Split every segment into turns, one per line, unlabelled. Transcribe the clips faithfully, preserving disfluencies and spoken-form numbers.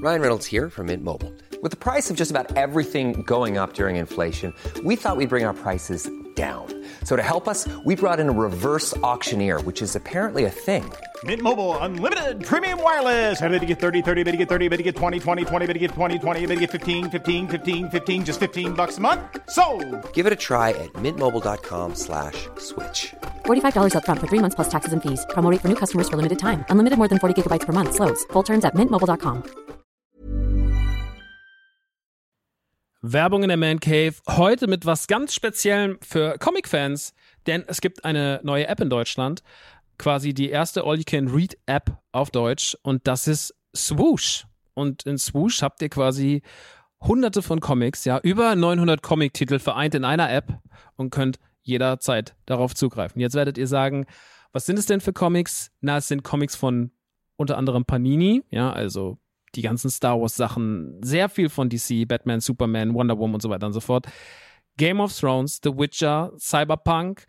Ryan Reynolds here from Mint Mobile. With the price of just about everything going up during inflation, we thought we'd bring our prices down. So to help us, we brought in a reverse auctioneer, which is apparently a thing.
Mint Mobile Unlimited Premium Wireless. How to get thirty, thirty, how to get thirty, how to get twenty, twenty, twenty, how to get twenty, twenty, how to get fifteen, fifteen, fifteen, fifteen, just fifteen bucks a month? Sold!
Give it a try at mintmobile.com slash switch.
forty-five dollars up front for three months plus taxes and fees. Promo rate for new customers for limited time. Unlimited more than forty gigabytes per month. Slows full terms at mint mobile dot com.
Werbung in der Man Cave. Heute mit was ganz Speziellem für Comic-Fans. Denn es gibt eine neue App in Deutschland. Quasi die erste All-You-Can-Read-App auf Deutsch. Und das ist Swoosh. Und in Swoosh habt ihr quasi hunderte von Comics. Ja, über neunhundert Comic-Titel vereint in einer App. Und könnt jederzeit darauf zugreifen. Jetzt werdet ihr sagen, was sind es denn für Comics? Na, es sind Comics von unter anderem Panini. Ja, also die ganzen Star Wars Sachen, sehr viel von D C, Batman, Superman, Wonder Woman und so weiter und so fort. Game of Thrones, The Witcher, Cyberpunk,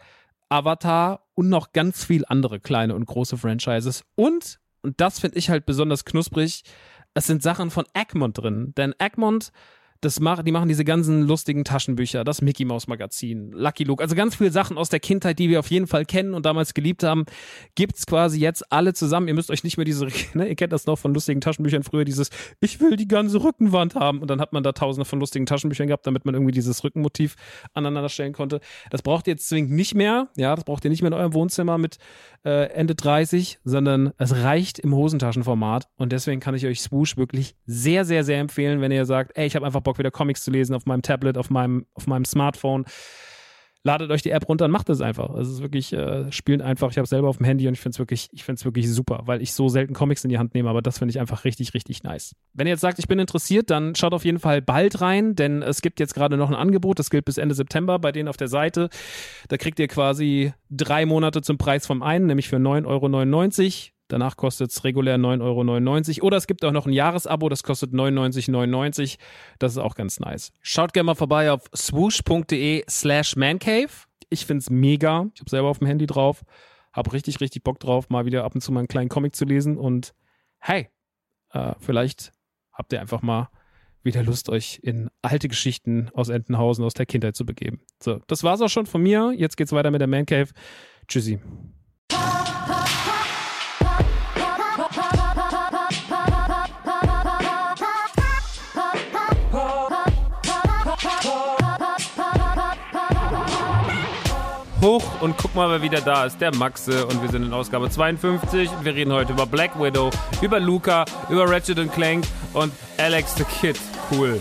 Avatar und noch ganz viel andere kleine und große Franchises. Und, und das finde ich halt besonders knusprig, es sind Sachen von Egmont drin. Denn Egmont, das mach, die machen diese ganzen lustigen Taschenbücher, das Mickey Mouse Magazin, Lucky Luke, also ganz viele Sachen aus der Kindheit, die wir auf jeden Fall kennen und damals geliebt haben, gibt's quasi jetzt alle zusammen. Ihr müsst euch nicht mehr diese, ne, ihr kennt das noch von lustigen Taschenbüchern früher, dieses, ich will die ganze Rückenwand haben und dann hat man da tausende von lustigen Taschenbüchern gehabt, damit man irgendwie dieses Rückenmotiv aneinander stellen konnte. Das braucht ihr jetzt zwingend nicht mehr, ja, das braucht ihr nicht mehr in eurem Wohnzimmer mit äh, Ende dreißig, sondern es reicht im Hosentaschenformat und deswegen kann ich euch Swoosh wirklich sehr, sehr, sehr empfehlen, wenn ihr sagt, ey, ich habe einfach Bock wieder Comics zu lesen auf meinem Tablet, auf meinem, auf meinem Smartphone. Ladet euch die App runter und macht es einfach. Es ist wirklich, äh, spielt einfach. Ich habe es selber auf dem Handy und ich finde es wirklich, ich finde es wirklich super, weil ich so selten Comics in die Hand nehme, aber das finde ich einfach richtig, richtig nice. Wenn ihr jetzt sagt, ich bin interessiert, dann schaut auf jeden Fall bald rein, denn es gibt jetzt gerade noch ein Angebot, das gilt bis Ende September bei denen auf der Seite. Da kriegt ihr quasi drei Monate zum Preis vom einen, nämlich für neun Euro neunundneunzig. Danach kostet es regulär neun Euro neunundneunzig. Oder es gibt auch noch ein Jahresabo, das kostet neunundneunzig neunundneunzig. Das ist auch ganz nice. Schaut gerne mal vorbei auf swoosh.de slash mancave. Ich find's mega. Ich habe selber auf dem Handy drauf. Hab richtig, richtig Bock drauf, mal wieder ab und zu mal einen kleinen Comic zu lesen. Und hey, äh, vielleicht habt ihr einfach mal wieder Lust, euch in alte Geschichten aus Entenhausen, aus der Kindheit zu begeben. So, das war's auch schon von mir. Jetzt geht's weiter mit der Man Cave. Tschüssi. Hoch und guck mal, wer wieder da ist, der Maxe und wir sind in Ausgabe zweiundfünfzig und wir reden heute über Black Widow, über Luca, über Ratchet and Clank und Alex the Kid. Cool.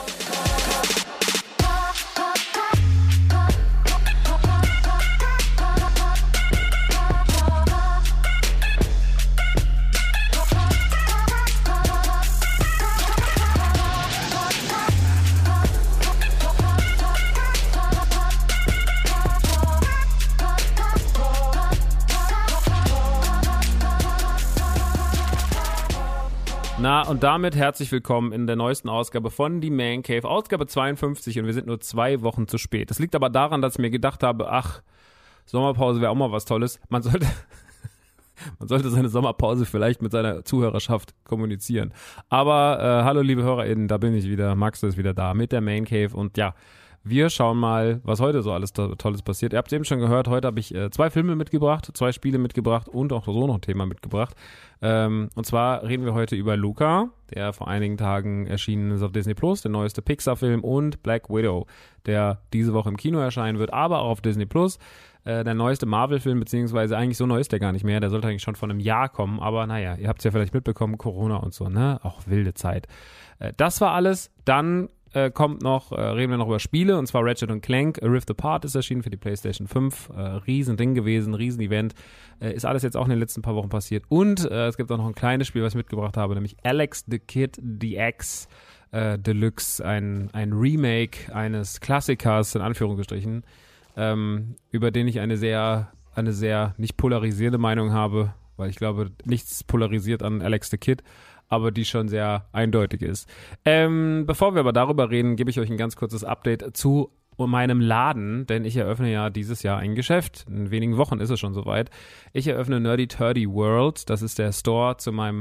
Na, und damit herzlich willkommen in der neuesten Ausgabe von Die Man Cave, Ausgabe zweiundfünfzig und wir sind nur zwei Wochen zu spät. Das liegt aber daran, dass ich mir gedacht habe, ach, Sommerpause wäre auch mal was Tolles. Man sollte, man sollte seine Sommerpause vielleicht mit seiner Zuhörerschaft kommunizieren. Aber äh, hallo liebe HörerInnen, da bin ich wieder, Max ist wieder da mit der Man Cave und ja, wir schauen mal, was heute so alles to- Tolles passiert. Ihr habt es eben schon gehört, heute habe ich äh, zwei Filme mitgebracht, zwei Spiele mitgebracht und auch so noch ein Thema mitgebracht. Ähm, und zwar reden wir heute über Luca, der vor einigen Tagen erschienen ist auf Disney Plus, der neueste Pixar-Film, und Black Widow, der diese Woche im Kino erscheinen wird, aber auch auf Disney Plus. Äh, der neueste Marvel-Film, beziehungsweise eigentlich so neu ist der gar nicht mehr, der sollte eigentlich schon vor einem Jahr kommen, aber naja, ihr habt es ja vielleicht mitbekommen, Corona und so, ne? Auch wilde Zeit. Äh, das war alles. Dann Äh, kommt noch, äh, reden wir noch über Spiele, und zwar Ratchet und Clank, A Rift Apart ist erschienen für die PlayStation fünf, äh, Riesending gewesen, Riesenevent, äh, ist alles jetzt auch in den letzten paar Wochen passiert, und äh, es gibt auch noch ein kleines Spiel, was ich mitgebracht habe, nämlich Alex the Kid D X äh, Deluxe, ein, ein Remake eines Klassikers, in Anführungsstrichen, ähm, über den ich eine sehr, eine sehr nicht polarisierende Meinung habe, weil ich glaube, nichts polarisiert an Alex the Kid, aber die schon sehr eindeutig ist. Ähm, bevor wir aber darüber reden, gebe ich euch ein ganz kurzes Update zu meinem Laden, denn ich eröffne ja dieses Jahr ein Geschäft. In wenigen Wochen ist es schon soweit. Ich eröffne Nerdy Turdy World. Das ist der Store zu meinem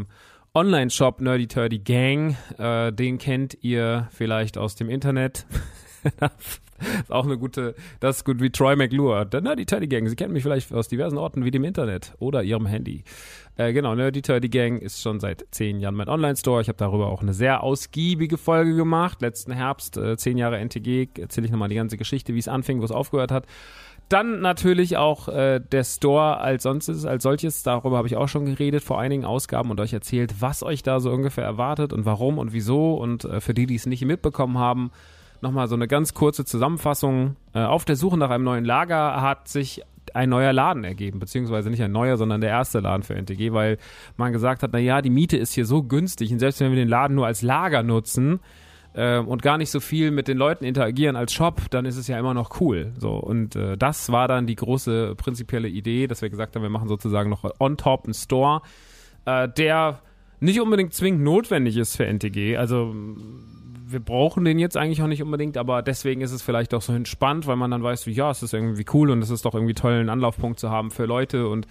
Online-Shop Nerdy Turdy Gang. Äh, den kennt ihr vielleicht aus dem Internet. Das ist auch eine gute, das ist gut wie Troy McClure. Der Nerdy Turdy Gang, Sie kennen mich vielleicht aus diversen Orten wie dem Internet oder Ihrem Handy. Äh, genau, Nerdy Turdy Gang ist schon seit zehn Jahren mein Online-Store. Ich habe darüber auch eine sehr ausgiebige Folge gemacht. Letzten Herbst, äh, zehn Jahre N T G, erzähle ich nochmal die ganze Geschichte, wie es anfing, wo es aufgehört hat. Dann natürlich auch äh, der Store als sonst als solches, darüber habe ich auch schon geredet, vor einigen Ausgaben und euch erzählt, was euch da so ungefähr erwartet und warum und wieso. Und äh, für die, die es nicht mitbekommen haben, nochmal so eine ganz kurze Zusammenfassung. Äh, auf der Suche nach einem neuen Lager hat sich ein neuer Laden ergeben, beziehungsweise nicht ein neuer, sondern der erste Laden für N T G, weil man gesagt hat, naja, die Miete ist hier so günstig und selbst wenn wir den Laden nur als Lager nutzen äh, und gar nicht so viel mit den Leuten interagieren als Shop, dann ist es ja immer noch cool. So, und äh, das war dann die große prinzipielle Idee, dass wir gesagt haben, wir machen sozusagen noch on top einen Store, äh, der nicht unbedingt zwingend notwendig ist für N T G, also wir brauchen den jetzt eigentlich auch nicht unbedingt, aber deswegen ist es vielleicht auch so entspannt, weil man dann weiß, wie, ja, es ist irgendwie cool und es ist doch irgendwie toll, einen Anlaufpunkt zu haben für Leute und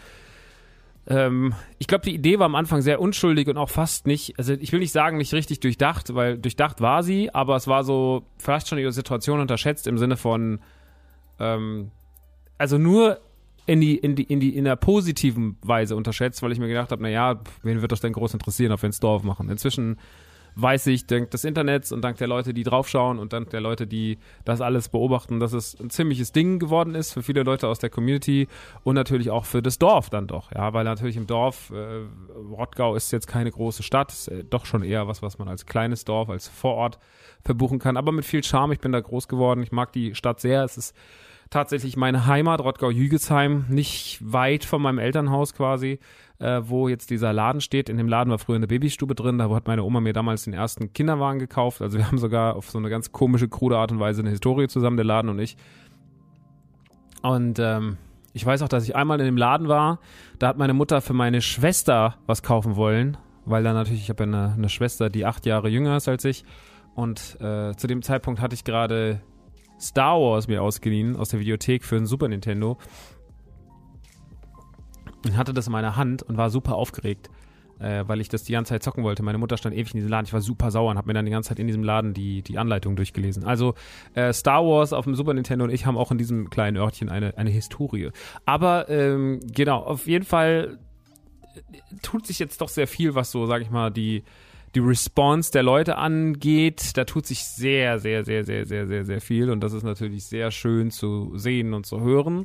ähm, ich glaube, die Idee war am Anfang sehr unschuldig und auch fast nicht, also ich will nicht sagen, nicht richtig durchdacht, weil durchdacht war sie, aber es war so vielleicht schon ihre Situation unterschätzt im Sinne von, ähm, also nur in die, in die, in die, in der positiven Weise unterschätzt, weil ich mir gedacht habe, naja, wen wird das denn groß interessieren, ob wir ein Store aufmachen? Inzwischen weiß ich, dank des Internets und dank der Leute, die draufschauen und dank der Leute, die das alles beobachten, dass es ein ziemliches Ding geworden ist für viele Leute aus der Community und natürlich auch für das Dorf dann doch, ja, weil natürlich im Dorf, äh, Rottgau ist jetzt keine große Stadt, ist äh, doch schon eher was, was man als kleines Dorf, als Vorort verbuchen kann, aber mit viel Charme. Ich bin da groß geworden, ich mag die Stadt sehr, es ist tatsächlich meine Heimat, Rottgau-Jügesheim, nicht weit von meinem Elternhaus quasi, äh, wo jetzt dieser Laden steht. In dem Laden war früher eine Babystube drin, da hat meine Oma mir damals den ersten Kinderwagen gekauft. Also wir haben sogar auf so eine ganz komische, krude Art und Weise eine Historie zusammen, der Laden und ich. Und ähm, ich weiß auch, dass ich einmal in dem Laden war, da hat meine Mutter für meine Schwester was kaufen wollen, weil dann natürlich, ich habe ja eine, eine Schwester, die acht Jahre jünger ist als ich und äh, zu dem Zeitpunkt hatte ich gerade Star Wars mir ausgeliehen aus der Videothek für ein Super Nintendo und hatte das in meiner Hand und war super aufgeregt, äh, weil ich das die ganze Zeit zocken wollte. Meine Mutter stand ewig in diesem Laden, ich war super sauer und habe mir dann die ganze Zeit in diesem Laden die, die Anleitung durchgelesen. Also äh, Star Wars auf dem Super Nintendo und ich haben auch in diesem kleinen Örtchen eine, eine Historie. Aber ähm, genau, auf jeden Fall tut sich jetzt doch sehr viel, was so, sag ich mal, die die Response der Leute angeht. Da tut sich sehr, sehr, sehr, sehr, sehr, sehr, sehr viel und das ist natürlich sehr schön zu sehen und zu hören.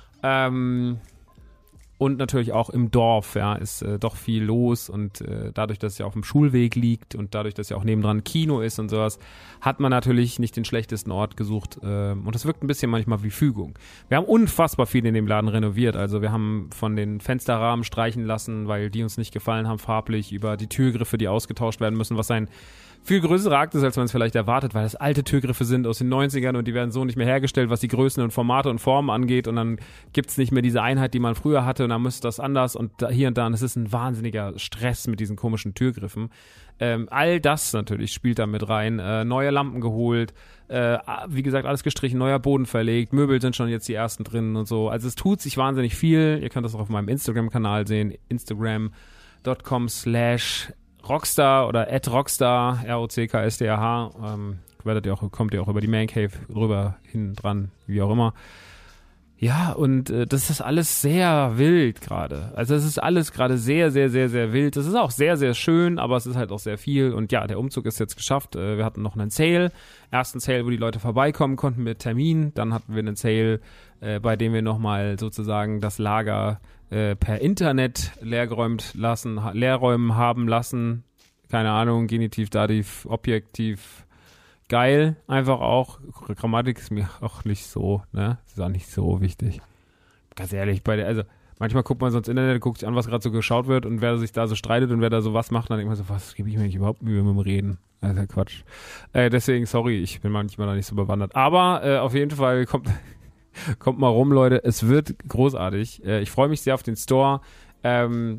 Ähm, und natürlich auch im Dorf, ja, ist äh, doch viel los und äh, dadurch, dass es ja auf dem Schulweg liegt und dadurch, dass ja auch nebendran Kino ist und sowas, hat man natürlich nicht den schlechtesten Ort gesucht äh, und das wirkt ein bisschen manchmal wie Fügung. Wir haben unfassbar viel in dem Laden renoviert, also wir haben von den Fensterrahmen streichen lassen, weil die uns nicht gefallen haben farblich, über die Türgriffe, die ausgetauscht werden müssen, was ein viel größerer Akt ist, als man es vielleicht erwartet, weil das alte Türgriffe sind aus den neunzigern und die werden so nicht mehr hergestellt, was die Größen und Formate und Formen angeht und dann gibt es nicht mehr diese Einheit, die man früher hatte und dann müsste das anders und da, hier und da und es ist ein wahnsinniger Stress mit diesen komischen Türgriffen. Ähm, all das natürlich spielt da mit rein. Äh, neue Lampen geholt, äh, wie gesagt, alles gestrichen, neuer Boden verlegt, Möbel sind schon jetzt die ersten drin und so. Also es tut sich wahnsinnig viel. Ihr könnt das auch auf meinem Instagram-Kanal sehen, instagram dot com slash Rockstar oder at Rockstar, R O C K S D R H, ähm, werdet ihr auch, kommt ihr auch über die Man Cave rüber, hin dran, wie auch immer. Ja, und äh, das ist alles sehr wild gerade. Also es ist alles gerade sehr, sehr, sehr, sehr wild. Das ist auch sehr, sehr schön, aber es ist halt auch sehr viel. Und ja, der Umzug ist jetzt geschafft. Äh, wir hatten noch einen Sale. Ersten Sale, wo die Leute vorbeikommen konnten mit Termin. Dann hatten wir einen Sale, äh, bei dem wir nochmal sozusagen das Lager äh, per Internet leergeräumt lassen, ha- leerräumen haben lassen. Keine Ahnung, Genitiv, Dativ, Objektiv. Geil, einfach auch. Grammatik ist mir auch nicht so, ne? Ist auch nicht so wichtig. Ganz ehrlich, bei der, also manchmal guckt man so ins Internet, guckt sich an, was gerade so geschaut wird und wer sich da so streitet und wer da so was macht, dann denkt man so, was gebe ich mir nicht überhaupt Mühe mit dem Reden? Also Quatsch. Äh, deswegen, sorry, ich bin manchmal da nicht so bewandert. Aber äh, auf jeden Fall kommt, kommt mal rum, Leute. Es wird großartig. Äh, ich freue mich sehr auf den Store. Ähm,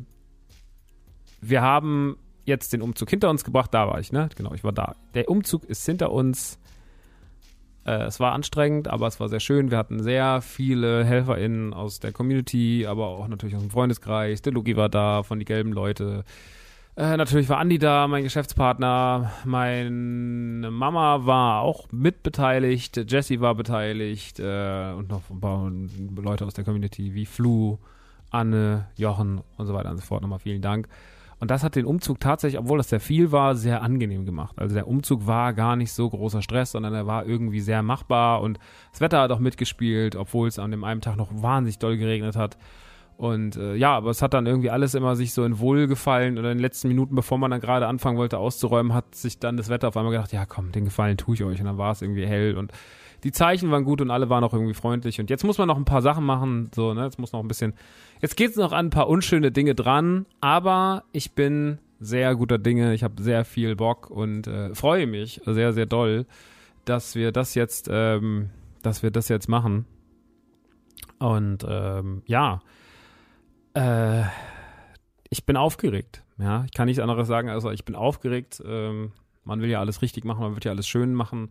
wir haben jetzt den Umzug hinter uns gebracht, da war ich, ne? Genau, ich war da. Der Umzug ist hinter uns. Äh, es war anstrengend, aber es war sehr schön. Wir hatten sehr viele HelferInnen aus der Community, aber auch natürlich aus dem Freundeskreis. Der Lugi war da, von die gelben Leute. Äh, natürlich war Andi da, mein Geschäftspartner. Meine Mama war auch mitbeteiligt. Jessie war beteiligt. Äh, und noch ein paar Leute aus der Community wie Flu, Anne, Jochen und so weiter und so fort. Nochmal vielen Dank. Und das hat den Umzug tatsächlich, obwohl das sehr viel war, sehr angenehm gemacht. Also der Umzug war gar nicht so großer Stress, sondern er war irgendwie sehr machbar. Und das Wetter hat auch mitgespielt, obwohl es an dem einen Tag noch wahnsinnig doll geregnet hat. Und äh, ja, aber es hat dann irgendwie alles immer sich so in Wohlgefallen oder in den letzten Minuten, bevor man dann gerade anfangen wollte auszuräumen, hat sich dann das Wetter auf einmal gedacht, ja komm, den Gefallen tue ich euch. Und dann war es irgendwie hell und die Zeichen waren gut und alle waren auch irgendwie freundlich. Und jetzt muss man noch ein paar Sachen machen, so, ne, jetzt muss noch ein bisschen, jetzt geht es noch an ein paar unschöne Dinge dran, aber ich bin sehr guter Dinge, ich habe sehr viel Bock und äh, freue mich sehr, sehr doll, dass wir das jetzt, ähm, dass wir das jetzt machen. Und ähm, ja, Äh, ich bin aufgeregt, ja, ich kann nichts anderes sagen, also ich bin aufgeregt, ähm, man will ja alles richtig machen, man wird ja alles schön machen,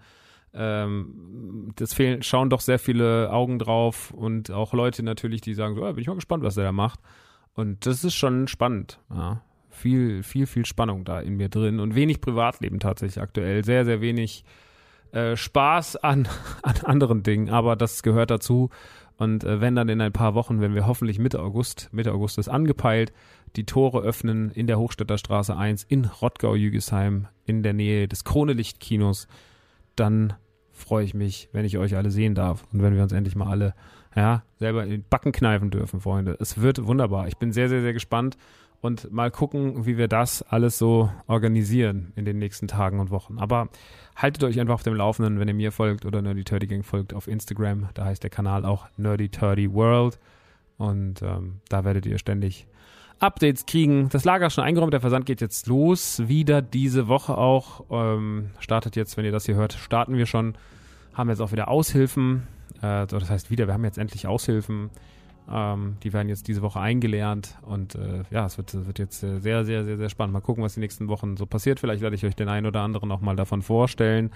ähm, das fehlen, schauen doch sehr viele Augen drauf und auch Leute natürlich, die sagen so, ja, bin ich mal gespannt, was der da macht und das ist schon spannend, ja, viel, viel, viel Spannung da in mir drin und wenig Privatleben tatsächlich aktuell, sehr, sehr wenig äh, Spaß an, an anderen Dingen, aber das gehört dazu. Und äh, wenn dann in ein paar Wochen, wenn wir hoffentlich Mitte August, Mitte August ist angepeilt, die Tore öffnen in der Hochstädter Straße eins in Rottgau-Jügesheim in der Nähe des Kronelicht-Kinos, dann freue ich mich, wenn ich euch alle sehen darf und wenn wir uns endlich mal alle, ja, selber in den Backen kneifen dürfen, Freunde. Es wird wunderbar. Ich bin sehr, sehr, sehr gespannt und mal gucken, wie wir das alles so organisieren in den nächsten Tagen und Wochen. Aber haltet euch einfach auf dem Laufenden, wenn ihr mir folgt oder Nerdy Turdy Gang folgt auf Instagram. Da heißt der Kanal auch Nerdy Turdy World. Und ähm, da werdet ihr ständig Updates kriegen. Das Lager ist schon eingeräumt, der Versand geht jetzt los. Wieder diese Woche auch. Ähm, startet jetzt, wenn ihr das hier hört, starten wir schon. Haben jetzt auch wieder Aushilfen. Äh, das heißt wieder, wir haben jetzt endlich Aushilfen. Ähm, die werden jetzt diese Woche eingelernt und äh, ja, es wird, wird jetzt sehr, sehr, sehr, sehr spannend. Mal gucken, was die nächsten Wochen so passiert. Vielleicht werde ich euch den einen oder anderen auch mal davon vorstellen.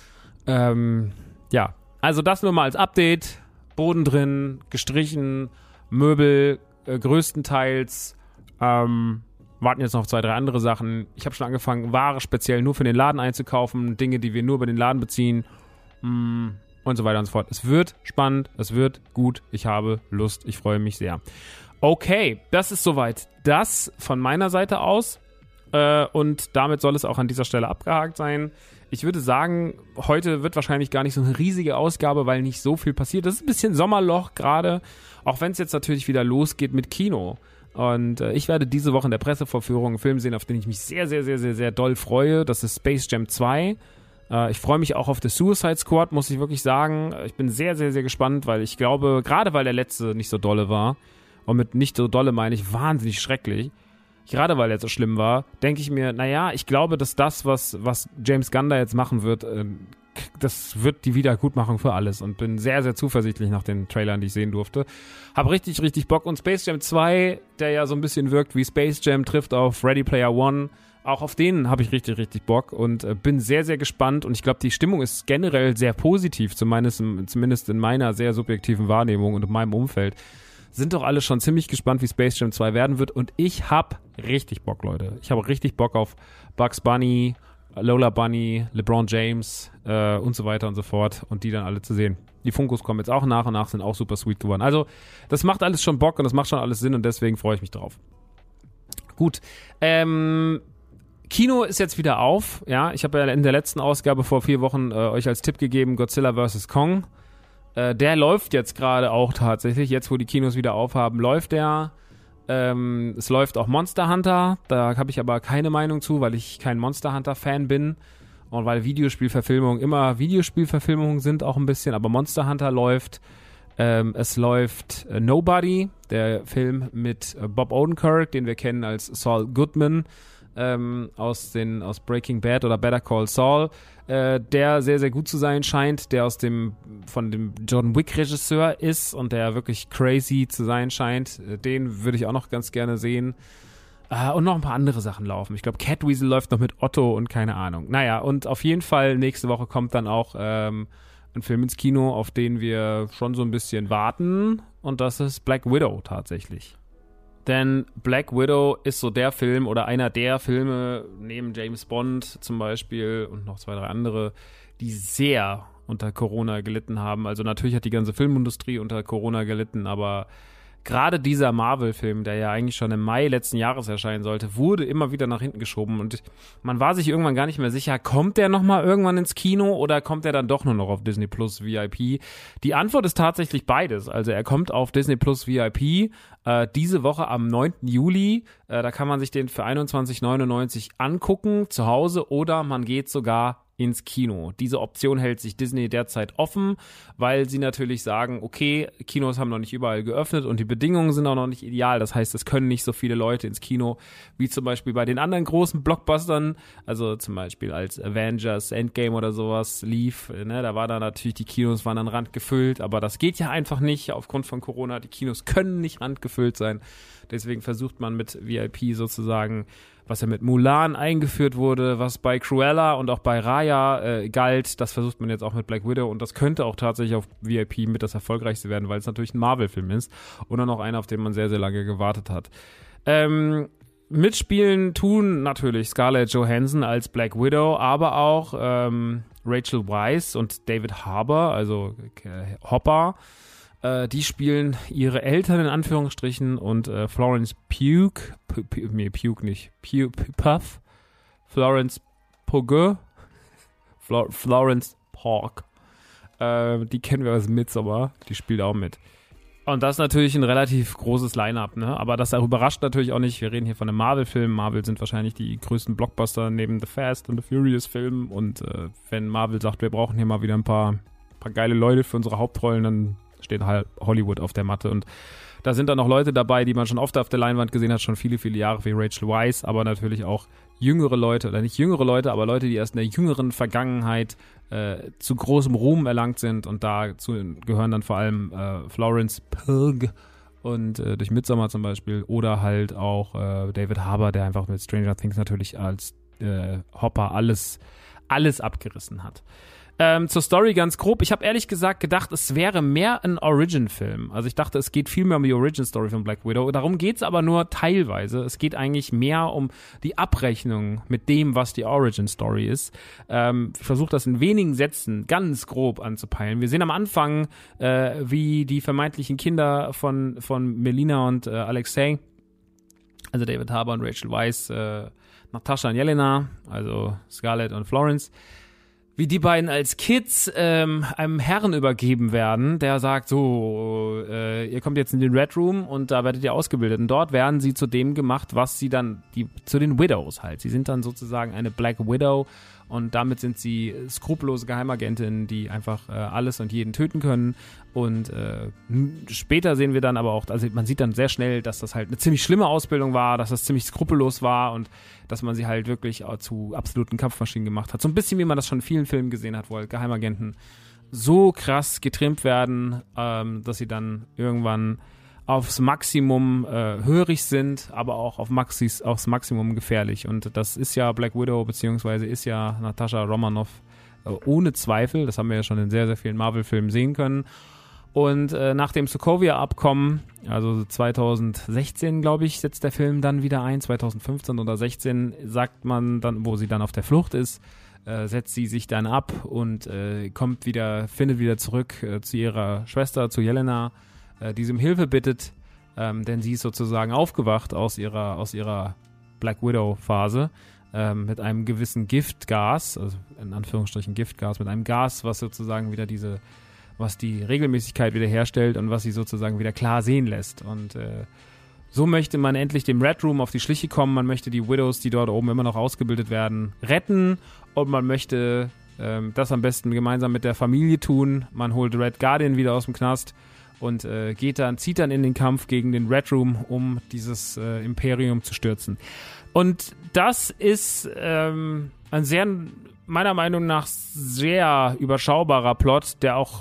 Ähm, ja, also das nur mal als Update. Boden drin, gestrichen, Möbel äh, größtenteils. Ähm, warten jetzt noch auf zwei, drei andere Sachen. Ich habe schon angefangen, Ware speziell nur für den Laden einzukaufen. Dinge, die wir nur über den Laden beziehen. Mm. Und so weiter und so fort. Es wird spannend, es wird gut, ich habe Lust, ich freue mich sehr. Okay, das ist soweit das von meiner Seite aus äh, und damit soll es auch an dieser Stelle abgehakt sein. Ich würde sagen, heute wird wahrscheinlich gar nicht so eine riesige Ausgabe, weil nicht so viel passiert. Das ist ein bisschen Sommerloch gerade, auch wenn es jetzt natürlich wieder losgeht mit Kino. Und äh, ich werde diese Woche in der Pressevorführung einen Film sehen, auf den ich mich sehr, sehr, sehr, sehr, sehr doll freue. Das ist Space Jam zwei. Ich freue mich auch auf The Suicide Squad, muss ich wirklich sagen. Ich bin sehr, sehr, sehr gespannt, weil ich glaube, gerade weil der letzte nicht so dolle war, und mit nicht so dolle meine ich wahnsinnig schrecklich, gerade weil er so schlimm war, denke ich mir, naja, ich glaube, dass das, was, was James Gunn da jetzt machen wird, das wird die Wiedergutmachung für alles und bin sehr, sehr zuversichtlich nach den Trailern, die ich sehen durfte. Hab richtig, richtig Bock. Und Space Jam zwei, der ja so ein bisschen wirkt wie Space Jam, trifft auf Ready Player One. Auch auf den habe ich richtig, richtig Bock und äh, bin sehr, sehr gespannt. Und ich glaube, die Stimmung ist generell sehr positiv, zumindest, zumindest in meiner sehr subjektiven Wahrnehmung und in meinem Umfeld. Sind doch alle schon ziemlich gespannt, wie Space Jam zwei werden wird. Und ich habe richtig Bock, Leute. Ich habe richtig Bock auf Bugs Bunny, Lola Bunny, LeBron James äh, und so weiter und so fort. Und die dann alle zu sehen. Die Funkos kommen jetzt auch nach und nach, sind auch super sweet geworden. Also das macht alles schon Bock und das macht schon alles Sinn und deswegen freue ich mich drauf. Gut, ähm... Kino ist jetzt wieder auf, ja, ich habe ja in der letzten Ausgabe vor vier Wochen äh, euch als Tipp gegeben, Godzilla versus. Kong. Äh, der läuft jetzt gerade auch tatsächlich, jetzt wo die Kinos wieder aufhaben, läuft der. Ähm, es läuft auch Monster Hunter, da habe ich aber keine Meinung zu, weil ich kein Monster Hunter-Fan bin und weil Videospielverfilmungen immer Videospielverfilmungen sind auch ein bisschen, aber Monster Hunter läuft. Ähm, es läuft äh, Nobody, der Film mit äh, Bob Odenkirk, den wir kennen als Saul Goodman. Ähm, aus den aus Breaking Bad oder Better Call Saul, äh, der sehr, sehr gut zu sein scheint, der aus dem von dem John Wick Regisseur ist und der wirklich crazy zu sein scheint. Äh, den würde ich auch noch ganz gerne sehen. Äh, und noch ein paar andere Sachen laufen. Ich glaube, Catweasel läuft noch mit Otto und keine Ahnung. Naja, und auf jeden Fall nächste Woche kommt dann auch ähm, ein Film ins Kino, auf den wir schon so ein bisschen warten und das ist Black Widow tatsächlich. Denn Black Widow ist so der Film oder einer der Filme neben James Bond zum Beispiel und noch zwei, drei andere, die sehr unter Corona gelitten haben. Also natürlich hat die ganze Filmindustrie unter Corona gelitten, aber gerade dieser Marvel-Film, der ja eigentlich schon im Mai letzten Jahres erscheinen sollte, wurde immer wieder nach hinten geschoben und man war sich irgendwann gar nicht mehr sicher, kommt der nochmal irgendwann ins Kino oder kommt er dann doch nur noch auf Disney Plus V I P? Die Antwort ist tatsächlich beides. Also er kommt auf Disney Plus V I P äh, diese Woche am neunten Juli. Äh, da kann man sich den für einundzwanzig neunundneunzig angucken zu Hause oder man geht sogar ins Kino. Diese Option hält sich Disney derzeit offen, weil sie natürlich sagen, okay, Kinos haben noch nicht überall geöffnet und die Bedingungen sind auch noch nicht ideal. Das heißt, es können nicht so viele Leute ins Kino, wie zum Beispiel bei den anderen großen Blockbustern, also zum Beispiel als Avengers Endgame oder sowas lief, ne, da war dann natürlich, die Kinos waren dann randgefüllt, aber das geht ja einfach nicht aufgrund von Corona. Die Kinos können nicht randgefüllt sein. Deswegen versucht man mit V I P sozusagen, was ja mit Mulan eingeführt wurde, was bei Cruella und auch bei Raya äh, galt, das versucht man jetzt auch mit Black Widow und das könnte auch tatsächlich auf V I P mit das erfolgreichste werden, weil es natürlich ein Marvel-Film ist und dann noch einer, auf den man sehr, sehr lange gewartet hat. Ähm, mitspielen tun natürlich Scarlett Johansson als Black Widow, aber auch ähm, Rachel Weisz und David Harbour, also äh, Hopper. Die spielen ihre Eltern in Anführungsstrichen und äh, Florence Pugh, P- P- nee, Pugh nicht, Pugh, P- Puff, Florence Pugh, Flor- Florence Pugh, äh, die kennen wir aus Midsommar, die spielt auch mit. Und das ist natürlich ein relativ großes Line-Up, ne? Aber das überrascht natürlich auch nicht. Wir reden hier von einem Marvel-Film. Marvel sind wahrscheinlich die größten Blockbuster neben The Fast and the Furious-Filmen. Und äh, wenn Marvel sagt, wir brauchen hier mal wieder ein paar, paar geile Leute für unsere Hauptrollen, dann steht halt Hollywood auf der Matte und da sind dann noch Leute dabei, die man schon oft auf der Leinwand gesehen hat, schon viele, viele Jahre, wie Rachel Weisz, aber natürlich auch jüngere Leute, oder nicht jüngere Leute, aber Leute, die erst in der jüngeren Vergangenheit äh, zu großem Ruhm erlangt sind und dazu gehören dann vor allem äh, Florence Pugh und äh, durch Midsommar zum Beispiel oder halt auch äh, David Harbour, der einfach mit Stranger Things natürlich als äh, Hopper alles, alles abgerissen hat. Ähm, zur Story ganz grob. Ich habe ehrlich gesagt gedacht, es wäre mehr ein Origin-Film. Also ich dachte, es geht viel mehr um die Origin-Story von Black Widow. Darum geht's aber nur teilweise. Es geht eigentlich mehr um die Abrechnung mit dem, was die Origin-Story ist. Ähm, ich versuche das in wenigen Sätzen ganz grob anzupeilen. Wir sehen am Anfang, äh, wie die vermeintlichen Kinder von, von Melina und äh, Alexei, also David Harbour und Rachel Weisz, äh, Natascha und Jelena, also Scarlett und Florence, wie die beiden als Kids ähm, einem Herrn übergeben werden, der sagt, so, äh, ihr kommt jetzt in den Red Room und da werdet ihr ausgebildet. Und dort werden sie zu dem gemacht, was sie dann, die zu den Widows halt. Sie sind dann sozusagen eine Black Widow und damit sind sie skrupellose Geheimagentinnen, die einfach äh, alles und jeden töten können. Und äh, später sehen wir dann aber auch, also man sieht dann sehr schnell, dass das halt eine ziemlich schlimme Ausbildung war, dass das ziemlich skrupellos war und dass man sie halt wirklich zu absoluten Kampfmaschinen gemacht hat. So ein bisschen, wie man das schon in vielen Filmen gesehen hat, wo halt Geheimagenten so krass getrimmt werden, ähm, dass sie dann irgendwann aufs Maximum äh, hörig sind, aber auch auf Maxis, aufs Maximum gefährlich. Und das ist ja Black Widow, beziehungsweise ist ja Natascha Romanoff äh, ohne Zweifel. Das haben wir ja schon in sehr, sehr vielen Marvel-Filmen sehen können. Und äh, nach dem Sokovia-Abkommen, also zweitausendsechzehn, glaube ich, setzt der Film dann wieder ein, zweitausendfünfzehn oder sechzehn, sagt man dann, wo sie dann auf der Flucht ist, äh, setzt sie sich dann ab und äh, kommt wieder, findet wieder zurück äh, zu ihrer Schwester, zu Jelena, äh, die sie um Hilfe bittet, ähm, denn sie ist sozusagen aufgewacht aus ihrer, aus ihrer Black Widow-Phase ähm, mit einem gewissen Giftgas, also in Anführungsstrichen Giftgas, mit einem Gas, was sozusagen wieder diese was die Regelmäßigkeit wiederherstellt und was sie sozusagen wieder klar sehen lässt. Und äh, so möchte man endlich dem Red Room auf die Schliche kommen. Man möchte die Widows, die dort oben immer noch ausgebildet werden, retten. Und man möchte ähm, das am besten gemeinsam mit der Familie tun. Man holt Red Guardian wieder aus dem Knast und äh, geht dann, zieht dann in den Kampf gegen den Red Room, um dieses äh, Imperium zu stürzen. Und das ist ähm, ein sehr, meiner Meinung nach, sehr überschaubarer Plot, der auch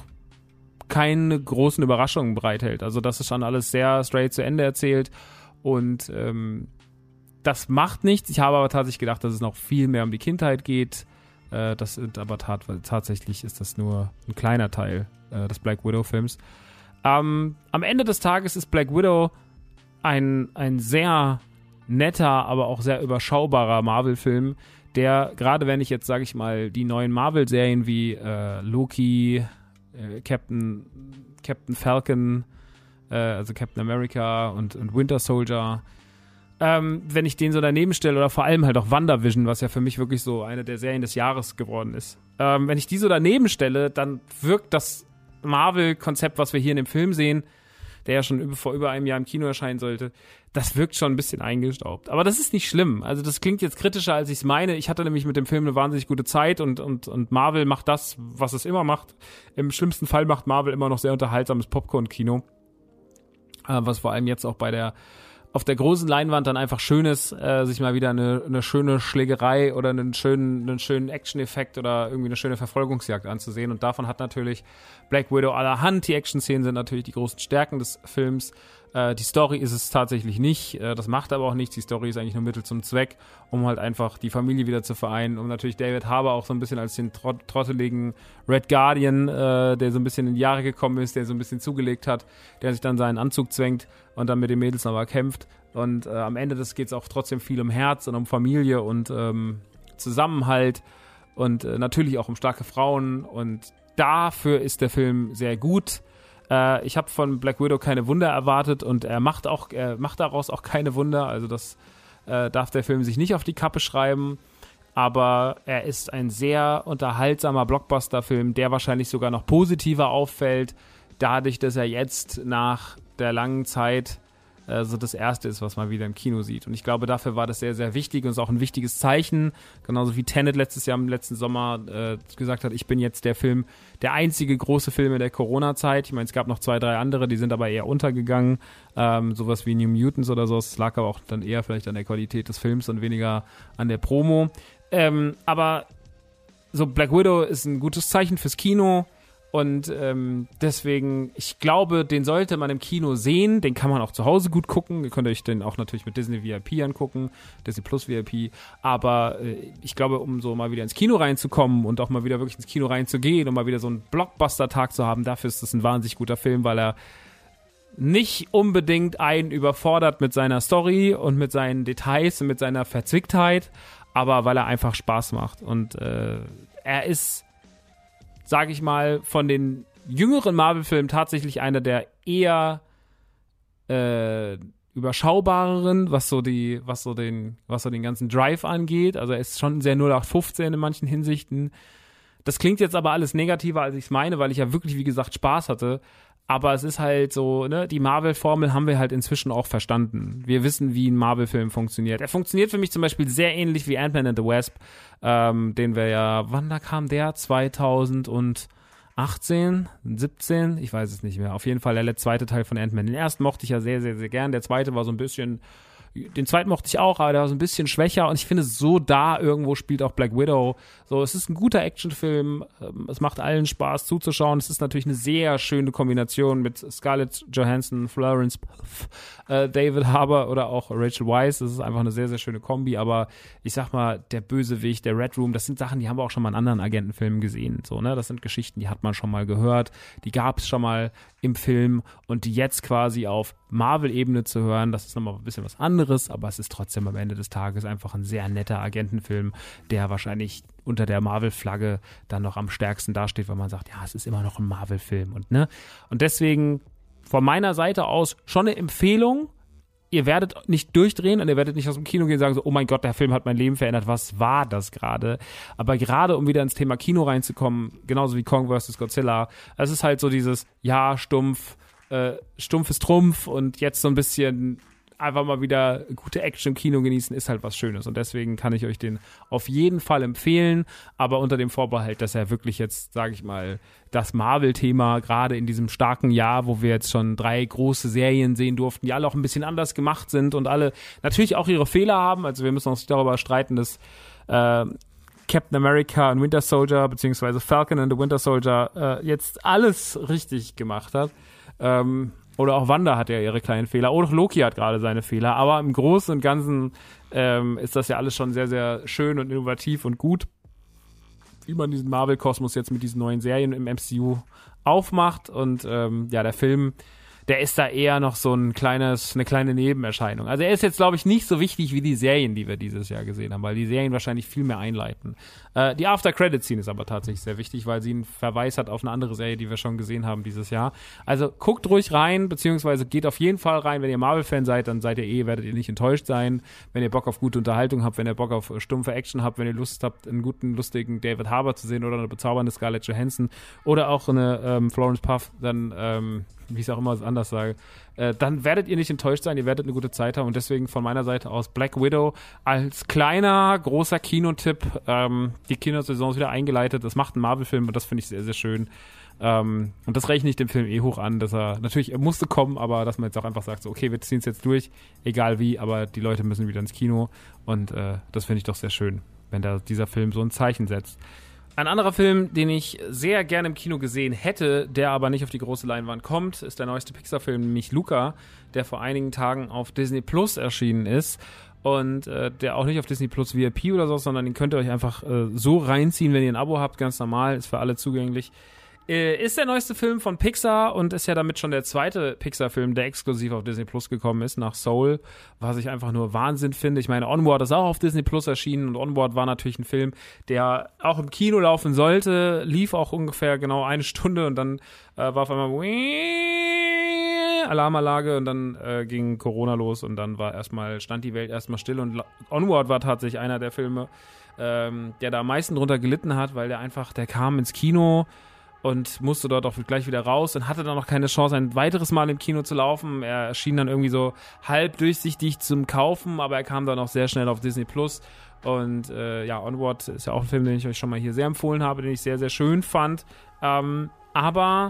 keine großen Überraschungen bereithält. Also das ist schon alles sehr straight zu Ende erzählt und ähm, das macht nichts. Ich habe aber tatsächlich gedacht, dass es noch viel mehr um die Kindheit geht. Äh, das sind aber tat, tatsächlich ist das nur ein kleiner Teil äh, des Black Widow-Films. Ähm, am Ende des Tages ist Black Widow ein, ein sehr netter, aber auch sehr überschaubarer Marvel-Film, der, gerade wenn ich jetzt, sage ich mal, die neuen Marvel-Serien wie äh, Loki, äh, Captain, Captain Falcon, äh, also Captain America und, und Winter Soldier, ähm, wenn ich den so daneben stelle, oder vor allem halt auch WandaVision, was ja für mich wirklich so eine der Serien des Jahres geworden ist, ähm, wenn ich die so daneben stelle, dann wirkt das Marvel-Konzept, was wir hier in dem Film sehen, der ja schon vor über einem Jahr im Kino erscheinen sollte, das wirkt schon ein bisschen eingestaubt. Aber das ist nicht schlimm. Also das klingt jetzt kritischer, als ich es meine. Ich hatte nämlich mit dem Film eine wahnsinnig gute Zeit und, und, und Marvel macht das, was es immer macht. Im schlimmsten Fall macht Marvel immer noch sehr unterhaltsames Popcorn-Kino. Äh, was vor allem jetzt auch bei der auf der großen Leinwand dann einfach schön ist, äh, sich mal wieder eine, eine schöne Schlägerei oder einen schönen, einen schönen Action-Effekt oder irgendwie eine schöne Verfolgungsjagd anzusehen. Und davon hat natürlich Black Widow allerhand. Die Action-Szenen sind natürlich die großen Stärken des Films. Äh, die Story ist es tatsächlich nicht. Äh, das macht aber auch nichts. Die Story ist eigentlich nur Mittel zum Zweck, um halt einfach die Familie wieder zu vereinen, um natürlich David Harbour auch so ein bisschen als den trot- trotteligen Red Guardian, äh, der so ein bisschen in die Jahre gekommen ist, der so ein bisschen zugelegt hat, der sich dann seinen Anzug zwängt und dann mit den Mädels nochmal kämpft. Und äh, am Ende des geht es auch trotzdem viel um Herz und um Familie und ähm, Zusammenhalt und äh, natürlich auch um starke Frauen. Und dafür ist der Film sehr gut. Äh, ich habe von Black Widow keine Wunder erwartet und er macht auch, er macht daraus auch keine Wunder. Also das äh, darf der Film sich nicht auf die Kappe schreiben. Aber er ist ein sehr unterhaltsamer Blockbuster-Film, der wahrscheinlich sogar noch positiver auffällt, dadurch, dass er jetzt nach der langen Zeit äh, so das Erste ist, was man wieder im Kino sieht. Und ich glaube, dafür war das sehr, sehr wichtig und ist auch ein wichtiges Zeichen. Genauso wie Tenet letztes Jahr im letzten Sommer äh, gesagt hat, ich bin jetzt der Film, der einzige große Film in der Corona-Zeit. Ich meine, es gab noch zwei, drei andere, die sind aber eher untergegangen. Ähm, sowas wie New Mutants oder so. Es lag aber auch dann eher vielleicht an der Qualität des Films und weniger an der Promo. Ähm, aber so Black Widow ist ein gutes Zeichen fürs Kino. Und ähm, deswegen, ich glaube, den sollte man im Kino sehen. Den kann man auch zu Hause gut gucken. Ihr könnt euch den auch natürlich mit Disney V I P angucken, Disney Plus V I P. Aber äh, ich glaube, um so mal wieder ins Kino reinzukommen und auch mal wieder wirklich ins Kino reinzugehen und mal wieder so einen Blockbuster-Tag zu haben, dafür ist das ein wahnsinnig guter Film, weil er nicht unbedingt einen überfordert mit seiner Story und mit seinen Details und mit seiner Verzwicktheit, aber weil er einfach Spaß macht. Und äh, er ist, sage ich mal, von den jüngeren Marvel-Filmen tatsächlich einer der eher äh, überschaubareren, was so die, was so den, was so den ganzen Drive angeht. Also er ist schon sehr null acht fünfzehn in manchen Hinsichten. Das klingt jetzt aber alles negativer, als ich es meine, weil ich ja wirklich, wie gesagt, Spaß hatte. Aber es ist halt so, ne, die Marvel-Formel haben wir halt inzwischen auch verstanden. Wir wissen, wie ein Marvel-Film funktioniert. Er funktioniert für mich zum Beispiel sehr ähnlich wie Ant-Man and the Wasp, ähm, den wir ja, wann da kam der? zweitausendachtzehn, siebzehn? Ich weiß es nicht mehr. Auf jeden Fall der zweite Teil von Ant-Man. Den ersten mochte ich ja sehr, sehr, sehr gern. Der zweite war so ein bisschen, den zweiten mochte ich auch, aber der war so ein bisschen schwächer und ich finde, so da irgendwo spielt auch Black Widow. So, es ist ein guter Actionfilm, es macht allen Spaß zuzuschauen. Es ist natürlich eine sehr schöne Kombination mit Scarlett Johansson, Florence Pugh, äh, David Harbour oder auch Rachel Weisz. Das ist einfach eine sehr, sehr schöne Kombi, aber ich sag mal, der Bösewicht, der Red Room, das sind Sachen, die haben wir auch schon mal in anderen Agentenfilmen gesehen. So, ne? Das sind Geschichten, die hat man schon mal gehört, die gab es schon mal im Film und die jetzt quasi auf Marvel-Ebene zu hören, das ist nochmal ein bisschen was anderes, aber es ist trotzdem am Ende des Tages einfach ein sehr netter Agentenfilm, der wahrscheinlich unter der Marvel-Flagge dann noch am stärksten dasteht, weil man sagt, ja, es ist immer noch ein Marvel-Film und ne, und deswegen von meiner Seite aus schon eine Empfehlung. Ihr werdet nicht durchdrehen und ihr werdet nicht aus dem Kino gehen und sagen so, oh mein Gott, der Film hat mein Leben verändert, was war das gerade? Aber gerade, um wieder ins Thema Kino reinzukommen, genauso wie Kong versus. Godzilla, es ist halt so dieses, ja, stumpf, äh, stumpf ist Trumpf und jetzt so ein bisschen einfach mal wieder gute Action im Kino genießen, ist halt was Schönes. Und deswegen kann ich euch den auf jeden Fall empfehlen, aber unter dem Vorbehalt, dass er wirklich jetzt, sage ich mal, das Marvel-Thema, gerade in diesem starken Jahr, wo wir jetzt schon drei große Serien sehen durften, die alle auch ein bisschen anders gemacht sind und alle natürlich auch ihre Fehler haben. Also wir müssen uns darüber streiten, dass äh, Captain America und Winter Soldier, beziehungsweise Falcon and the Winter Soldier äh, jetzt alles richtig gemacht hat. Ähm, Oder auch Wanda hat ja ihre kleinen Fehler. Oder auch Loki hat gerade seine Fehler. Aber im Großen und Ganzen ähm, ist das ja alles schon sehr, sehr schön und innovativ und gut, wie man diesen Marvel-Kosmos jetzt mit diesen neuen Serien im M C U aufmacht. Und ähm, ja, der Film, der ist da eher noch so ein kleines, eine kleine Nebenerscheinung. Also er ist jetzt, glaube ich, nicht so wichtig wie die Serien, die wir dieses Jahr gesehen haben, weil die Serien wahrscheinlich viel mehr einleiten. Äh, die After-Credit-Scene ist aber tatsächlich sehr wichtig, weil sie einen Verweis hat auf eine andere Serie, die wir schon gesehen haben dieses Jahr. Also guckt ruhig rein, beziehungsweise geht auf jeden Fall rein. Wenn ihr Marvel-Fan seid, dann seid ihr eh, werdet ihr nicht enttäuscht sein. Wenn ihr Bock auf gute Unterhaltung habt, wenn ihr Bock auf stumpfe Action habt, wenn ihr Lust habt, einen guten, lustigen David Harbour zu sehen oder eine bezaubernde Scarlett Johansson oder auch eine ähm, Florence Pugh, dann, ähm, wie ich es auch immer anders sage, äh, dann werdet ihr nicht enttäuscht sein, ihr werdet eine gute Zeit haben und deswegen von meiner Seite aus Black Widow als kleiner, großer Kinotipp. Ähm, die Kinosaison ist wieder eingeleitet, das macht einen Marvel-Film und das finde ich sehr, sehr schön. Ähm, und das rechne ich dem Film eh hoch an, dass er, natürlich, er musste kommen, aber dass man jetzt auch einfach sagt, so, okay, wir ziehen es jetzt durch, egal wie, aber die Leute müssen wieder ins Kino und äh, das finde ich doch sehr schön, wenn da dieser Film so ein Zeichen setzt. Ein anderer Film, den ich sehr gerne im Kino gesehen hätte, der aber nicht auf die große Leinwand kommt, ist der neueste Pixar-Film, nämlich Luca, der vor einigen Tagen auf Disney Plus erschienen ist und äh, der auch nicht auf Disney Plus V I P oder so, sondern den könnt ihr euch einfach äh, so reinziehen, wenn ihr ein Abo habt, ganz normal, ist für alle zugänglich. Äh, ist der neueste Film von Pixar und ist ja damit schon der zweite Pixar-Film, der exklusiv auf Disney Plus gekommen ist, nach Soul, was ich einfach nur Wahnsinn finde. Ich meine, Onward ist auch auf Disney Plus erschienen und Onward war natürlich ein Film, der auch im Kino laufen sollte, lief auch ungefähr genau eine Stunde und dann äh, war auf einmal Alarmanlage und dann äh, ging Corona los und dann war erstmal, stand die Welt erstmal still und Onward war tatsächlich einer der Filme, ähm, der da am meisten drunter gelitten hat, weil der einfach, der kam ins Kino und musste dort auch gleich wieder raus und hatte dann noch keine Chance, ein weiteres Mal im Kino zu laufen. Er erschien dann irgendwie so halb durchsichtig zum Kaufen, aber er kam dann auch sehr schnell auf Disney Plus. Und äh, ja, Onward ist ja auch ein Film, den ich euch schon mal hier sehr empfohlen habe, den ich sehr, sehr schön fand. Ähm, aber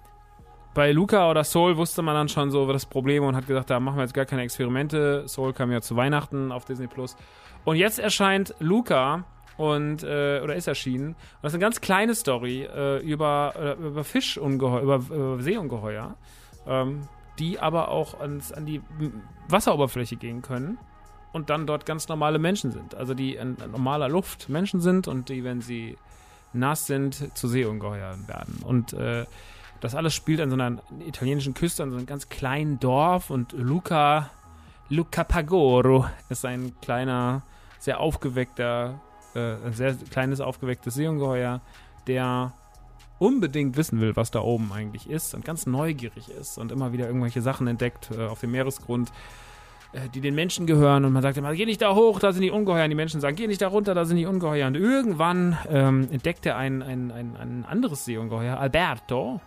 bei Luca oder Soul wusste man dann schon so das Problem und hat gesagt, da machen wir jetzt gar keine Experimente. Soul kam ja zu Weihnachten auf Disney Plus. Und jetzt erscheint Luca und äh, oder ist erschienen. Und das ist eine ganz kleine Story äh, über, äh, über Fischungeheuer, über, über Seeungeheuer, ähm, die aber auch ans, an die Wasseroberfläche gehen können und dann dort ganz normale Menschen sind. Also die in, in normaler Luft Menschen sind und die, wenn sie nass sind, zu Seeungeheuern werden. Und äh, das alles spielt an so einer italienischen Küste, an so einem ganz kleinen Dorf und Luca, Luca Pagoro ist ein kleiner, sehr aufgeweckter ein sehr kleines, aufgewecktes Seeungeheuer, der unbedingt wissen will, was da oben eigentlich ist und ganz neugierig ist und immer wieder irgendwelche Sachen entdeckt äh, auf dem Meeresgrund, äh, die den Menschen gehören und man sagt immer, geh nicht da hoch, da sind die Ungeheuer und die Menschen sagen, geh nicht da runter, da sind die Ungeheuer und irgendwann ähm, entdeckt er ein, ein, ein, ein anderes Seeungeheuer, Alberto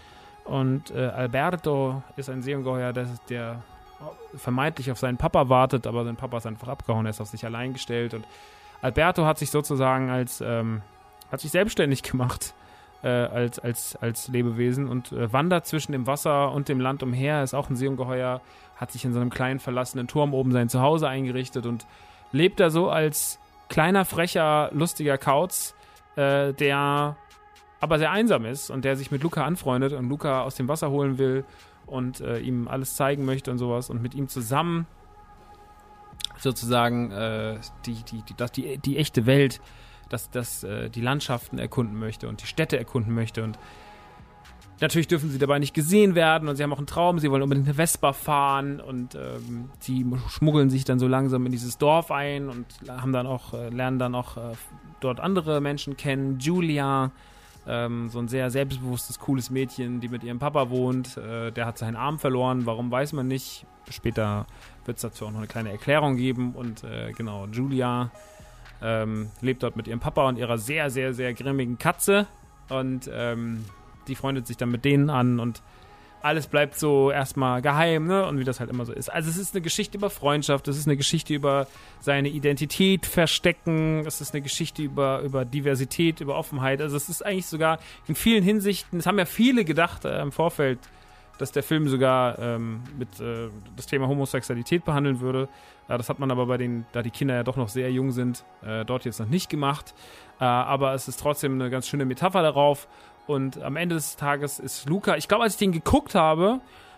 und äh, Alberto ist ein Seeungeheuer, der, der vermeintlich auf seinen Papa wartet, aber sein Papa ist einfach abgehauen, er ist auf sich allein gestellt und Alberto hat sich sozusagen als, ähm, hat sich selbstständig gemacht äh, als, als, als Lebewesen und äh, wandert zwischen dem Wasser und dem Land umher, ist auch ein Seeungeheuer, hat sich in so einem kleinen verlassenen Turm oben sein Zuhause eingerichtet und lebt da so als kleiner, frecher, lustiger Kauz, äh, der aber sehr einsam ist und der sich mit Luca anfreundet und Luca aus dem Wasser holen will und äh, ihm alles zeigen möchte und sowas und mit ihm zusammen sozusagen äh, die, die, die, das, die, die echte Welt, dass das, äh, die Landschaften erkunden möchte und die Städte erkunden möchte und natürlich dürfen sie dabei nicht gesehen werden und sie haben auch einen Traum, sie wollen unbedingt eine Vespa fahren und ähm, sie schmuggeln sich dann so langsam in dieses Dorf ein und haben dann auch, äh, lernen dann auch äh, dort andere Menschen kennen, Julia, ähm, so ein sehr selbstbewusstes, cooles Mädchen, die mit ihrem Papa wohnt, äh, der hat seinen Arm verloren, warum weiß man nicht, später wird es dazu auch noch eine kleine Erklärung geben und äh, genau, Julia ähm, lebt dort mit ihrem Papa und ihrer sehr, sehr, sehr grimmigen Katze und ähm, die freundet sich dann mit denen an und alles bleibt so erstmal geheim, ne? Und wie das halt immer so ist. Also es ist eine Geschichte über Freundschaft, es ist eine Geschichte über seine Identität verstecken, es ist eine Geschichte über, über Diversität, über Offenheit. Also es ist eigentlich sogar in vielen Hinsichten, es haben ja viele gedacht äh, im Vorfeld, dass der Film sogar ähm, mit äh, das Thema Homosexualität behandeln würde. Äh, das hat man aber bei den, da die Kinder ja doch noch sehr jung sind, äh, dort jetzt noch nicht gemacht. Äh, aber es ist trotzdem eine ganz schöne Metapher darauf. Und am Ende des Tages ist Luca, ich glaube, als ich den geguckt habe,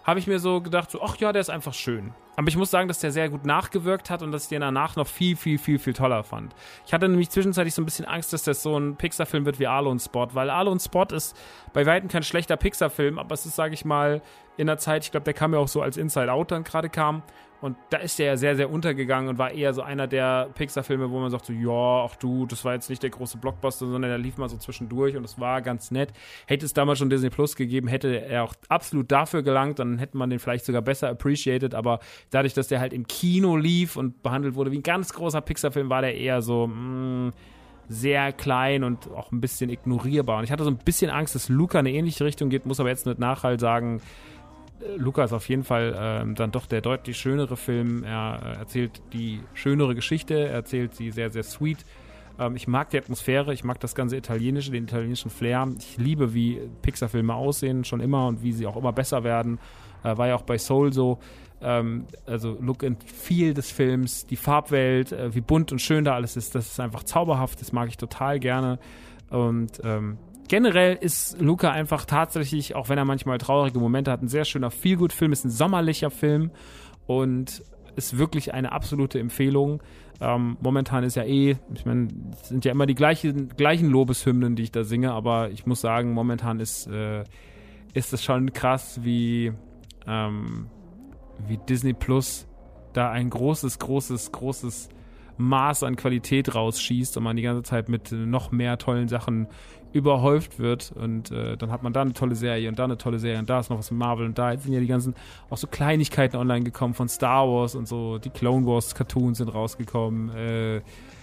habe ich mir so gedacht, so, ach ja, der ist einfach schön. Aber ich muss sagen, dass der sehr gut nachgewirkt hat und dass ich den danach noch viel, viel, viel, viel toller fand. Ich hatte nämlich zwischenzeitlich so ein bisschen Angst, dass das so ein Pixar-Film wird wie Arlo und Spot, weil Arlo und Spot ist bei weitem kein schlechter Pixar-Film, aber es ist, sage ich mal, in der Zeit, ich glaube, der kam ja auch so als Inside Out dann gerade kam. Und da ist der ja sehr, sehr untergegangen und war eher so einer der Pixar-Filme, wo man sagt so, ja, ach du, das war jetzt nicht der große Blockbuster, sondern der lief mal so zwischendurch und es war ganz nett. Hätte es damals schon Disney Plus gegeben, hätte er auch absolut dafür gelangt, dann hätte man den vielleicht sogar besser appreciated, aber dadurch, dass der halt im Kino lief und behandelt wurde wie ein ganz großer Pixar-Film, war der eher so, mh, sehr klein und auch ein bisschen ignorierbar. Und ich hatte so ein bisschen Angst, dass Luca in eine ähnliche Richtung geht, muss aber jetzt mit Nachhalt sagen, Luca ist auf jeden Fall ähm, dann doch der deutlich schönere Film. Er äh, erzählt die schönere Geschichte, er erzählt sie sehr, sehr sweet. Ähm, ich mag die Atmosphäre, ich mag das ganze Italienische, den italienischen Flair. Ich liebe, wie Pixar-Filme aussehen, schon immer und wie sie auch immer besser werden. Äh, war ja auch bei Soul so. Ähm, also Look and Feel des Films, die Farbwelt, äh, wie bunt und schön da alles ist, das ist einfach zauberhaft, das mag ich total gerne. Und ähm, generell ist Luca einfach tatsächlich, auch wenn er manchmal traurige Momente hat, ein sehr schöner Feel-Good-Film, ist ein sommerlicher Film und ist wirklich eine absolute Empfehlung. Ähm, momentan ist ja eh, ich meine, es sind ja immer die gleichen, gleichen Lobeshymnen, die ich da singe, aber ich muss sagen, momentan ist, äh, ist es schon krass, wie, ähm, wie Disney Plus da ein großes, großes, großes Maß an Qualität rausschießt und man die ganze Zeit mit noch mehr tollen Sachen überhäuft wird und äh, dann hat man da eine tolle Serie und da eine tolle Serie und da ist noch was mit Marvel und da jetzt sind ja die ganzen auch so Kleinigkeiten online gekommen von Star Wars und so, die Clone Wars Cartoons sind rausgekommen, äh, äh,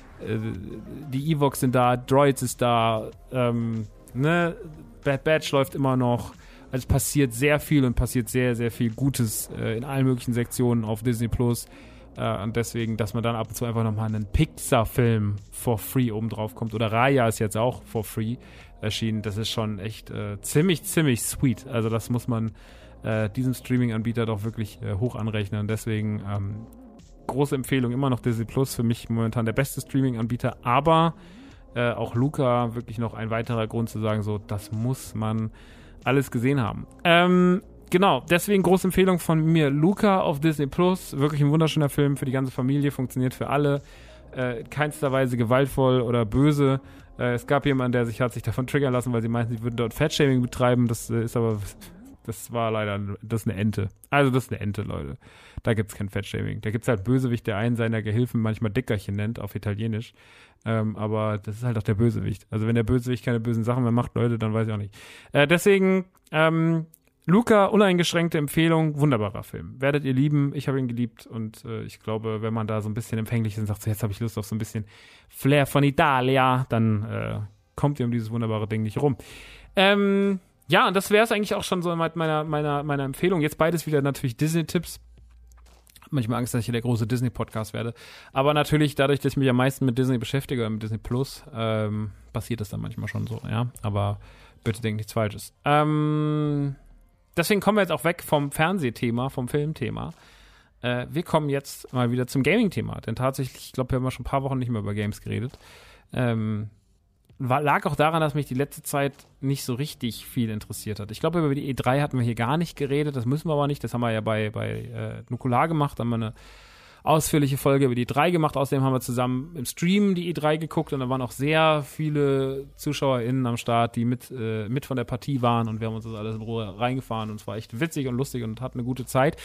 die Ewoks sind da, Droids ist da, ähm, ne, Bad Batch läuft immer noch, also es passiert sehr viel und passiert sehr, sehr viel Gutes äh, in allen möglichen Sektionen auf Disney Plus. Uh, und deswegen, dass man dann ab und zu einfach nochmal einen Pixar-Film for free oben drauf kommt. Oder Raya ist jetzt auch for free erschienen. Das ist schon echt äh, ziemlich, ziemlich sweet. Also das muss man äh, diesem Streaming-Anbieter doch wirklich äh, hoch anrechnen. Und deswegen ähm, große Empfehlung, immer noch Disney Plus. Für mich momentan der beste Streaming-Anbieter. Aber äh, auch Luca wirklich noch ein weiterer Grund zu sagen, so, das muss man alles gesehen haben. Ähm, Genau, deswegen große Empfehlung von mir, Luca auf Disney Plus. Wirklich ein wunderschöner Film für die ganze Familie, funktioniert für alle. Äh, keinster Weise gewaltvoll oder böse. Äh, es gab jemanden, der sich hat sich davon triggern lassen, weil sie meinten, sie würden dort Fat-Shaming betreiben. Das äh, ist aber, das war leider, das ist eine Ente. Also das ist eine Ente, Leute. Da gibt's kein Fat-Shaming. Da gibt's halt Bösewicht, der einen seiner Gehilfen manchmal Dickerchen nennt, auf Italienisch. Ähm, aber das ist halt auch der Bösewicht. Also wenn der Bösewicht keine bösen Sachen mehr macht, Leute, dann weiß ich auch nicht. Äh, deswegen, ähm, Luca, uneingeschränkte Empfehlung, wunderbarer Film. Werdet ihr lieben, ich habe ihn geliebt und äh, ich glaube, wenn man da so ein bisschen empfänglich ist und sagt, so, jetzt habe ich Lust auf so ein bisschen Flair von Italia, dann äh, kommt ihr um dieses wunderbare Ding nicht rum. Ähm, ja, und das wäre es eigentlich auch schon so mit meiner, meiner, meiner Empfehlung. Jetzt beides wieder natürlich Disney-Tipps. Manchmal Angst, dass ich hier der große Disney-Podcast werde. Aber natürlich, dadurch, dass ich mich am meisten mit Disney beschäftige, mit Disney Plus, ähm, passiert das dann manchmal schon so, ja. Aber bitte denkt nichts Falsches. Ähm... Deswegen kommen wir jetzt auch weg vom Fernsehthema, vom Filmthema. Äh, wir kommen jetzt mal wieder zum Gaming-Thema. Denn tatsächlich, ich glaube, wir haben schon ein paar Wochen nicht mehr über Games geredet. Ähm, war, lag auch daran, dass mich die letzte Zeit nicht so richtig viel interessiert hat. Ich glaube, über die E drei hatten wir hier gar nicht geredet. Das müssen wir aber nicht. Das haben wir ja bei, bei äh, Nukular gemacht. Da haben wir eine ausführliche Folge über die E drei gemacht. Außerdem haben wir zusammen im Stream die E drei geguckt und da waren auch sehr viele ZuschauerInnen am Start, die mit, äh, mit von der Partie waren und wir haben uns das alles in Ruhe reingefahren und es war echt witzig und lustig und hatten eine gute Zeit.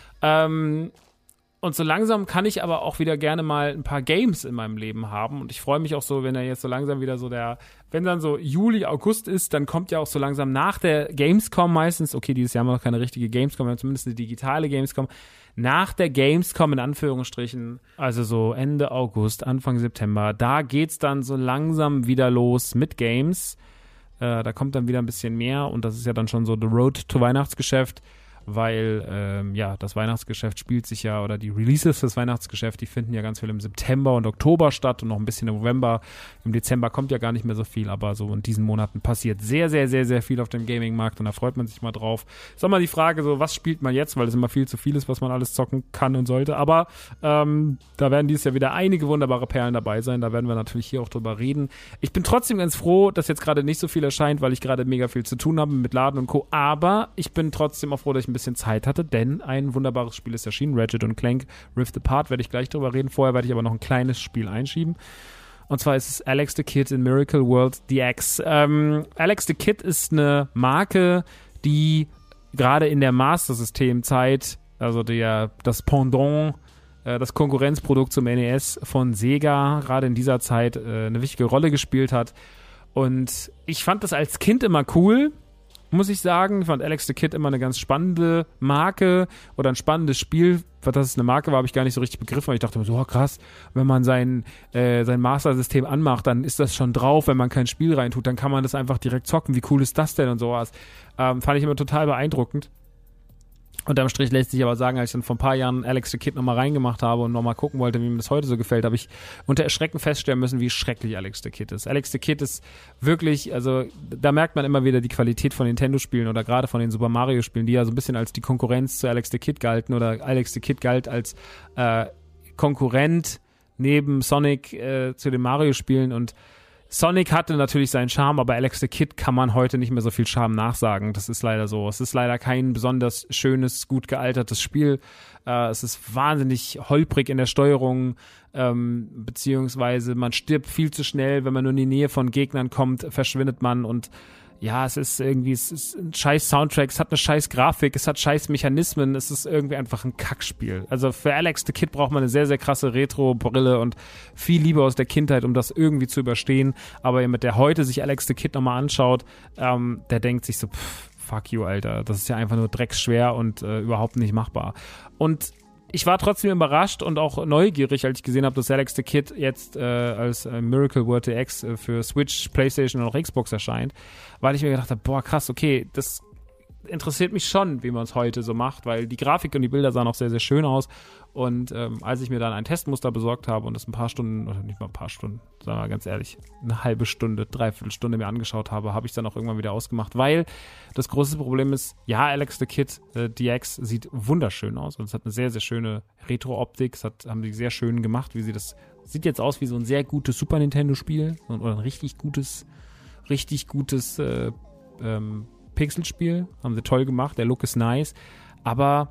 Ähm, und so langsam kann ich aber auch wieder gerne mal ein paar Games in meinem Leben haben und ich freue mich auch so, wenn er jetzt so langsam wieder so der, wenn dann so Juli, August ist, dann kommt ja auch so langsam nach der Gamescom meistens, okay, dieses Jahr haben wir noch keine richtige Gamescom, wir haben zumindest eine digitale Gamescom, nach der Gamescom in Anführungsstrichen, also so Ende August, Anfang September, da geht's dann so langsam wieder los mit Games. Äh, da kommt dann wieder ein bisschen mehr und das ist ja dann schon so the road to Weihnachtsgeschäft, weil ähm, ja, das Weihnachtsgeschäft spielt sich ja, oder die Releases fürs Weihnachtsgeschäft, die finden ja ganz viel im September und Oktober statt und noch ein bisschen im November. Im Dezember kommt ja gar nicht mehr so viel, aber so in diesen Monaten passiert sehr, sehr, sehr, sehr viel auf dem Gaming-Markt und da freut man sich mal drauf. Ist auch mal die Frage so, was spielt man jetzt, weil es immer viel zu viel ist, was man alles zocken kann und sollte, aber ähm, da werden dieses Jahr wieder einige wunderbare Perlen dabei sein, da werden wir natürlich hier auch drüber reden. Ich bin trotzdem ganz froh, dass jetzt gerade nicht so viel erscheint, weil ich gerade mega viel zu tun habe mit Laden und Co., aber ich bin trotzdem auch froh, dass ich ein bisschen Zeit hatte, denn ein wunderbares Spiel ist erschienen, Ratchet und Clank Rift Apart, werde ich gleich drüber reden. Vorher werde ich aber noch ein kleines Spiel einschieben. Und zwar ist es Alex the Kid in Miracle World D X. Ähm, Alex the Kid ist eine Marke, die gerade in der Master-System-Zeit, also der, das Pendant, äh, das Konkurrenzprodukt zum N E S von Sega, gerade in dieser Zeit äh, eine wichtige Rolle gespielt hat. Und ich fand das als Kind immer cool, muss ich sagen. Ich fand Alex the Kid immer eine ganz spannende Marke oder ein spannendes Spiel. Was das eine Marke war, habe ich gar nicht so richtig begriffen. Aber ich dachte mir so, oh, krass, wenn man sein, äh, sein Master-System anmacht, dann ist das schon drauf. Wenn man kein Spiel reintut, dann kann man das einfach direkt zocken. Wie cool ist das denn und sowas. Ähm, fand ich immer total beeindruckend. Unterm Strich lässt sich aber sagen, als ich dann vor ein paar Jahren Alex the Kid nochmal reingemacht habe und nochmal gucken wollte, wie mir das heute so gefällt, habe ich unter Erschrecken feststellen müssen, wie schrecklich Alex the Kid ist. Alex the Kid ist wirklich, also da merkt man immer wieder die Qualität von Nintendo-Spielen oder gerade von den Super Mario-Spielen, die ja so ein bisschen als die Konkurrenz zu Alex the Kid galten oder Alex the Kid galt als äh, Konkurrent neben Sonic äh, zu den Mario-Spielen und Sonic hatte natürlich seinen Charme, aber Alex the Kid kann man heute nicht mehr so viel Charme nachsagen. Das ist leider so. Es ist leider kein besonders schönes, gut gealtertes Spiel. Äh, es ist wahnsinnig holprig in der Steuerung, ähm, beziehungsweise man stirbt viel zu schnell. Wenn man nur in die Nähe von Gegnern kommt, verschwindet man und ja, es ist irgendwie, es ist ein scheiß Soundtrack, es hat eine scheiß Grafik, es hat scheiß Mechanismen, es ist irgendwie einfach ein Kackspiel. Also für Alex the Kid braucht man eine sehr, sehr krasse Retro-Brille und viel Liebe aus der Kindheit, um das irgendwie zu überstehen. Aber mit der heute sich Alex the Kid nochmal anschaut, ähm, der denkt sich so, pff, fuck you, Alter, das ist ja einfach nur drecksschwer und äh, überhaupt nicht machbar. Und ich war trotzdem überrascht und auch neugierig, als ich gesehen habe, dass Alex the Kid jetzt äh, als äh, Miracle World D X äh, für Switch, PlayStation und auch Xbox erscheint, weil ich mir gedacht habe, boah, krass, okay, das interessiert mich schon, wie man es heute so macht, weil die Grafik und die Bilder sahen auch sehr, sehr schön aus. Und ähm, als ich mir dann ein Testmuster besorgt habe und das ein paar Stunden, oder nicht mal ein paar Stunden, sagen wir mal ganz ehrlich, eine halbe Stunde, dreiviertel Stunde mir angeschaut habe, habe ich es dann auch irgendwann wieder ausgemacht, weil das große Problem ist, ja, Alex the Kid äh, D X sieht wunderschön aus und es hat eine sehr, sehr schöne Retro-Optik, es hat, haben die sehr schön gemacht, wie sie das, sieht jetzt aus wie so ein sehr gutes Super Nintendo-Spiel oder ein richtig gutes, richtig gutes äh, ähm, Pixelspiel, haben sie toll gemacht, der Look ist nice, aber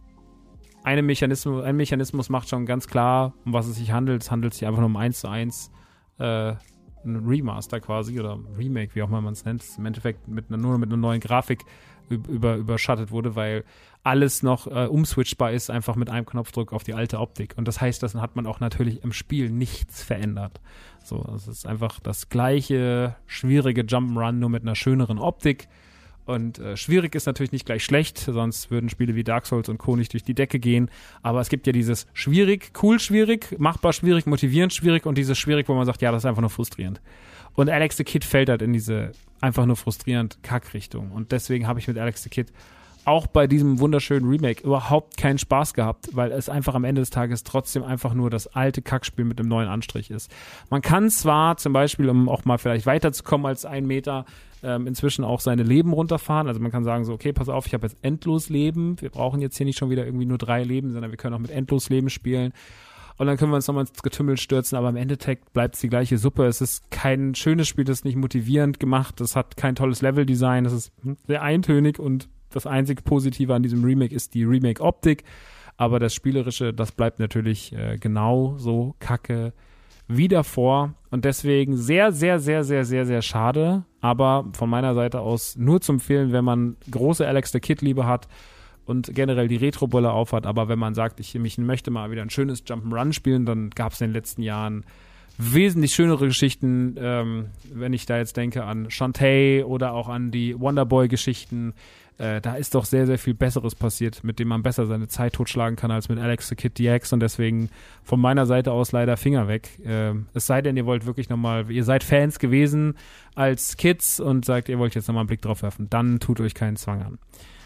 eine Mechanismus, ein Mechanismus macht schon ganz klar, um was es sich handelt. Es handelt sich einfach nur um eins zu eins äh, ein Remaster quasi oder Remake, wie auch immer man es nennt, im Endeffekt mit einer, nur mit einer neuen Grafik über, überschattet wurde, weil alles noch äh, umswitchbar ist, einfach mit einem Knopfdruck auf die alte Optik. Und das heißt, das hat man auch natürlich im Spiel nichts verändert. So, es ist einfach das gleiche schwierige Jump'n'Run, nur mit einer schöneren Optik. Und äh, schwierig ist natürlich nicht gleich schlecht, sonst würden Spiele wie Dark Souls und Co. nicht durch die Decke gehen. Aber es gibt ja dieses schwierig, cool schwierig, machbar schwierig, motivierend schwierig und dieses schwierig, wo man sagt, ja, das ist einfach nur frustrierend. Und Alex the Kid fällt halt in diese einfach nur frustrierend Kackrichtung. Und deswegen habe ich mit Alex the Kid auch bei diesem wunderschönen Remake überhaupt keinen Spaß gehabt, weil es einfach am Ende des Tages trotzdem einfach nur das alte Kackspiel mit einem neuen Anstrich ist. Man kann zwar zum Beispiel, um auch mal vielleicht weiterzukommen als ein Meter, ähm, inzwischen auch seine Leben runterfahren. Also man kann sagen so, okay, pass auf, ich habe jetzt endlos Leben. Wir brauchen jetzt hier nicht schon wieder irgendwie nur drei Leben, sondern wir können auch mit endlos Leben spielen. Und dann können wir uns nochmal ins Getümmel stürzen, aber im Endeffekt bleibt es die gleiche Suppe. Es ist kein schönes Spiel, das ist nicht motivierend gemacht, es hat kein tolles Leveldesign, es ist sehr eintönig und das einzige Positive an diesem Remake ist die Remake-Optik, aber das Spielerische, das bleibt natürlich äh, genau so kacke wie davor und deswegen sehr, sehr, sehr, sehr, sehr, sehr schade, aber von meiner Seite aus nur zu empfehlen, wenn man große Alex the Kid-Liebe hat und generell die Retro-Brille aufhat, aber wenn man sagt, ich mich möchte mal wieder ein schönes Jump'n'Run spielen, dann gab es in den letzten Jahren wesentlich schönere Geschichten, ähm, wenn ich da jetzt denke an Shantae oder auch an die Wonderboy-Geschichten, äh, da ist doch sehr, sehr viel Besseres passiert, mit dem man besser seine Zeit totschlagen kann als mit Alex the Kid D X und deswegen von meiner Seite aus leider Finger weg. Äh, es sei denn, ihr wollt wirklich nochmal, ihr seid Fans gewesen als Kids und sagt, ihr wollt jetzt nochmal einen Blick drauf werfen, dann tut euch keinen Zwang an.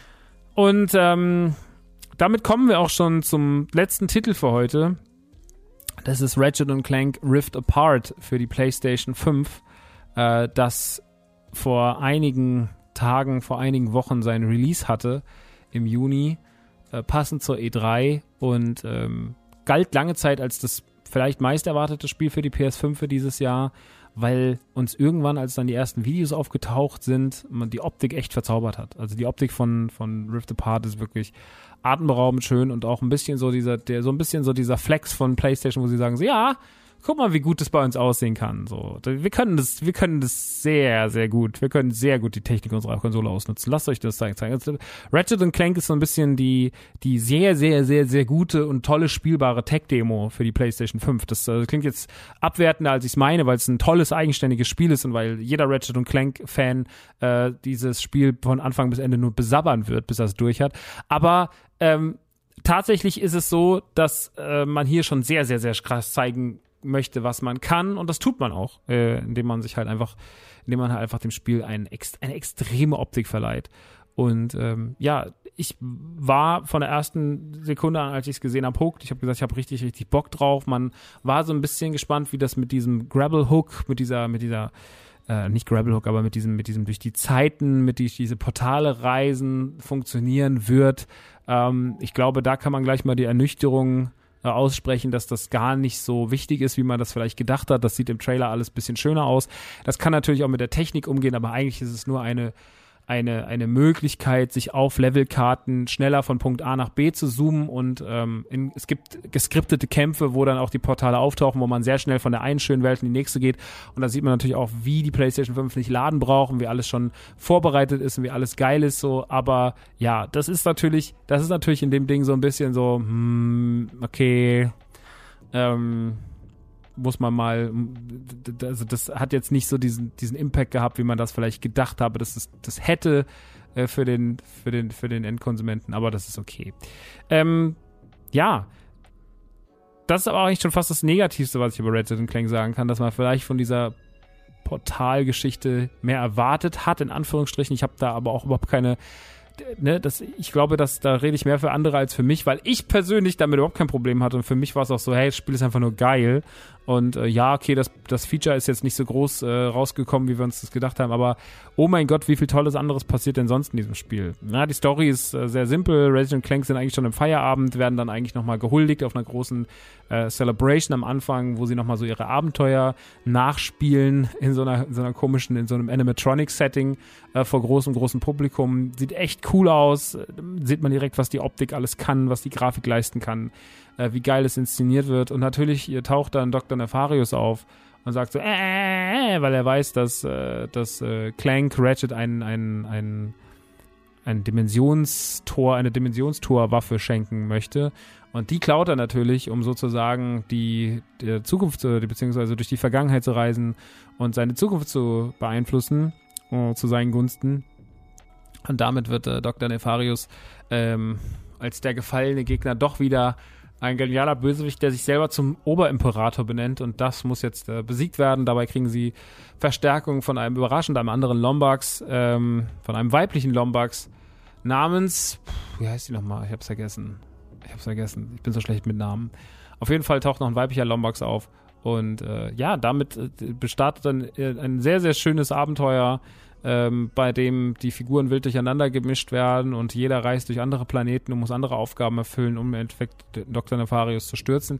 Und ähm, damit kommen wir auch schon zum letzten Titel für heute. Das ist Ratchet und Clank Rift Apart für die PlayStation fünf, äh, das vor einigen Tagen, vor einigen Wochen sein Release hatte im Juni, äh, passend zur E drei und ähm, galt lange Zeit als das vielleicht meist erwartete Spiel für die P S fünf für dieses Jahr, weil uns irgendwann, als dann die ersten Videos aufgetaucht sind, man die Optik echt verzaubert hat. Also die Optik von, von Rift Apart ist wirklich atemberaubend schön und auch ein bisschen so dieser, der, so ein bisschen so dieser Flex von PlayStation, wo sie sagen so, ja, guck mal, wie gut das bei uns aussehen kann. So, wir können das, wir können das sehr, sehr gut. Wir können sehr gut die Technik unserer Konsole ausnutzen. Lasst euch das zeigen. Also, Ratchet und Clank ist so ein bisschen die, die sehr, sehr, sehr, sehr gute und tolle spielbare Tech-Demo für die PlayStation fünf. Das äh, klingt jetzt abwertender, als ich es meine, weil es ein tolles, eigenständiges Spiel ist und weil jeder Ratchet und Clank-Fan äh, dieses Spiel von Anfang bis Ende nur besabbern wird, bis er es durch hat. Aber ähm, tatsächlich ist es so, dass äh, man hier schon sehr, sehr, sehr krass zeigen möchte, was man kann, und das tut man auch, äh, indem man sich halt einfach, indem man halt einfach dem Spiel ein, eine extreme Optik verleiht. Und ähm, ja, ich war von der ersten Sekunde an, als ich es gesehen habe, hooked. Ich habe gesagt, ich habe richtig, richtig Bock drauf. Man war so ein bisschen gespannt, wie das mit diesem Grapple-Hook, mit dieser, mit dieser äh, nicht Grapple-Hook, aber mit diesem, mit diesem durch die Zeiten, mit die, diese Portale reisen funktionieren wird. Ähm, ich glaube, da kann man gleich mal die Ernüchterung aussprechen, dass das gar nicht so wichtig ist, wie man das vielleicht gedacht hat. Das sieht im Trailer alles ein bisschen schöner aus. Das kann natürlich auch mit der Technik umgehen, aber eigentlich ist es nur eine eine eine Möglichkeit, sich auf Levelkarten schneller von Punkt A nach B zu zoomen, und ähm, in, es gibt geskriptete Kämpfe, wo dann auch die Portale auftauchen, wo man sehr schnell von der einen schönen Welt in die nächste geht, und da sieht man natürlich auch, wie die PlayStation fünf nicht laden braucht und wie alles schon vorbereitet ist und wie alles geil ist, so. Aber ja, das ist natürlich, das ist natürlich in dem Ding so ein bisschen so, hm, okay, ähm, muss man mal, also das hat jetzt nicht so diesen diesen Impact gehabt, wie man das vielleicht gedacht habe, dass es das hätte äh, für den für den für den Endkonsumenten, aber das ist okay. Ähm, ja, das ist aber eigentlich schon fast das Negativste, was ich über Ratchet und Clank sagen kann, dass man vielleicht von dieser Portalgeschichte mehr erwartet hat, in Anführungsstrichen. Ich habe da aber auch überhaupt keine Ne, das, ich glaube, dass da rede ich mehr für andere als für mich, weil ich persönlich damit überhaupt kein Problem hatte, und für mich war es auch so, hey, das Spiel ist einfach nur geil, und äh, ja, okay, das, das Feature ist jetzt nicht so groß äh, rausgekommen, wie wir uns das gedacht haben, aber oh mein Gott, wie viel Tolles anderes passiert denn sonst in diesem Spiel? Na, die Story ist äh, sehr simpel. Ratchet und Clank sind eigentlich schon im Feierabend, werden dann eigentlich nochmal gehuldigt auf einer großen äh, Celebration am Anfang, wo sie nochmal so ihre Abenteuer nachspielen in so einer, in so einer komischen, in so einem Animatronic-Setting äh, vor großem, großem Publikum. Sieht echt cool aus. Sieht man direkt, was die Optik alles kann, was die Grafik leisten kann, äh, wie geil es inszeniert wird. Und natürlich taucht dann Doktor Nefarius auf und sagt so, äh, weil er weiß, dass, äh, dass äh, Clank Ratchet ein, ein, ein, ein Dimensionstor, eine Dimensionstor-Waffe schenken möchte. Und die klaut er natürlich, um sozusagen die, die Zukunft, zu, beziehungsweise durch die Vergangenheit zu reisen und seine Zukunft zu beeinflussen, äh, zu seinen Gunsten. Und damit wird äh, Doktor Nefarius ähm, als der gefallene Gegner doch wieder ein genialer Bösewicht, der sich selber zum Oberimperator benennt, und das muss jetzt äh, besiegt werden. Dabei kriegen sie Verstärkung von einem überraschend einem anderen Lombax, ähm, von einem weiblichen Lombax namens, pff, wie heißt die nochmal? Ich hab's vergessen. Ich hab's vergessen. Ich bin so schlecht mit Namen. Auf jeden Fall taucht noch ein weiblicher Lombax auf, und äh, ja, damit äh, bestartet dann äh, ein sehr, sehr schönes Abenteuer, Ähm, bei dem die Figuren wild durcheinander gemischt werden und jeder reist durch andere Planeten und muss andere Aufgaben erfüllen, um im Endeffekt Doktor Nefarius zu stürzen.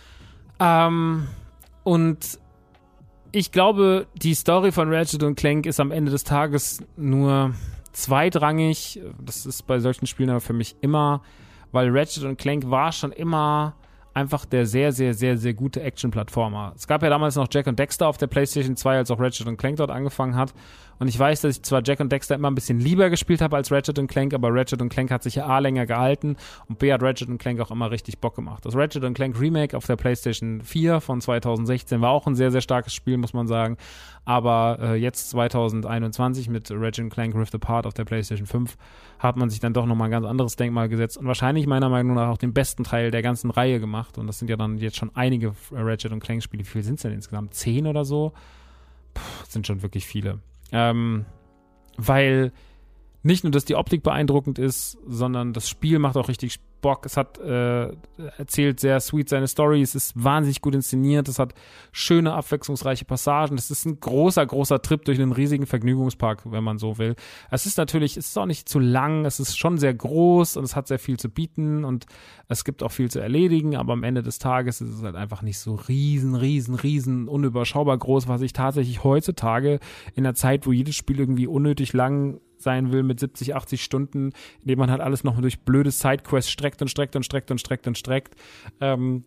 Ähm, und ich glaube, die Story von Ratchet und Clank ist am Ende des Tages nur zweitrangig. Das ist bei solchen Spielen aber für mich immer, weil Ratchet und Clank war schon immer einfach der sehr, sehr, sehr, sehr gute Action-Plattformer. Es gab ja damals noch Jack und Dexter auf der PlayStation zwei, als auch Ratchet und Clank dort angefangen hat. Und ich weiß, dass ich zwar Jack und Dexter immer ein bisschen lieber gespielt habe als Ratchet und Clank, aber Ratchet und Clank hat sich ja A länger gehalten und B hat Ratchet und Clank auch immer richtig Bock gemacht. Das Ratchet und Clank Remake auf der PlayStation vier von zwanzig sechzehn war auch ein sehr, sehr starkes Spiel, muss man sagen. Aber äh, jetzt zwanzig einundzwanzig mit Ratchet und Clank Rift Apart auf der PlayStation fünf hat man sich dann doch nochmal ein ganz anderes Denkmal gesetzt und wahrscheinlich meiner Meinung nach auch den besten Teil der ganzen Reihe gemacht. Und das sind ja dann jetzt schon einige Ratchet und Clank Spiele. Wie viele sind es denn insgesamt? Zehn oder so? Puh, das sind schon wirklich viele. Ähm, weil nicht nur, dass die Optik beeindruckend ist, sondern das Spiel macht auch richtig Bock. Es hat äh, erzählt sehr sweet seine Story. Es ist wahnsinnig gut inszeniert. Es hat schöne, abwechslungsreiche Passagen. Es ist ein großer, großer Trip durch einen riesigen Vergnügungspark, wenn man so will. Es ist natürlich, es ist auch nicht zu lang. Es ist schon sehr groß und es hat sehr viel zu bieten und es gibt auch viel zu erledigen. Aber am Ende des Tages ist es halt einfach nicht so riesen, riesen, riesen, unüberschaubar groß, was ich tatsächlich heutzutage in der Zeit, wo jedes Spiel irgendwie unnötig lang sein will mit siebzig, achtzig Stunden, indem man halt alles noch durch blöde Sidequests streckt und streckt und streckt und streckt und streckt. Ähm,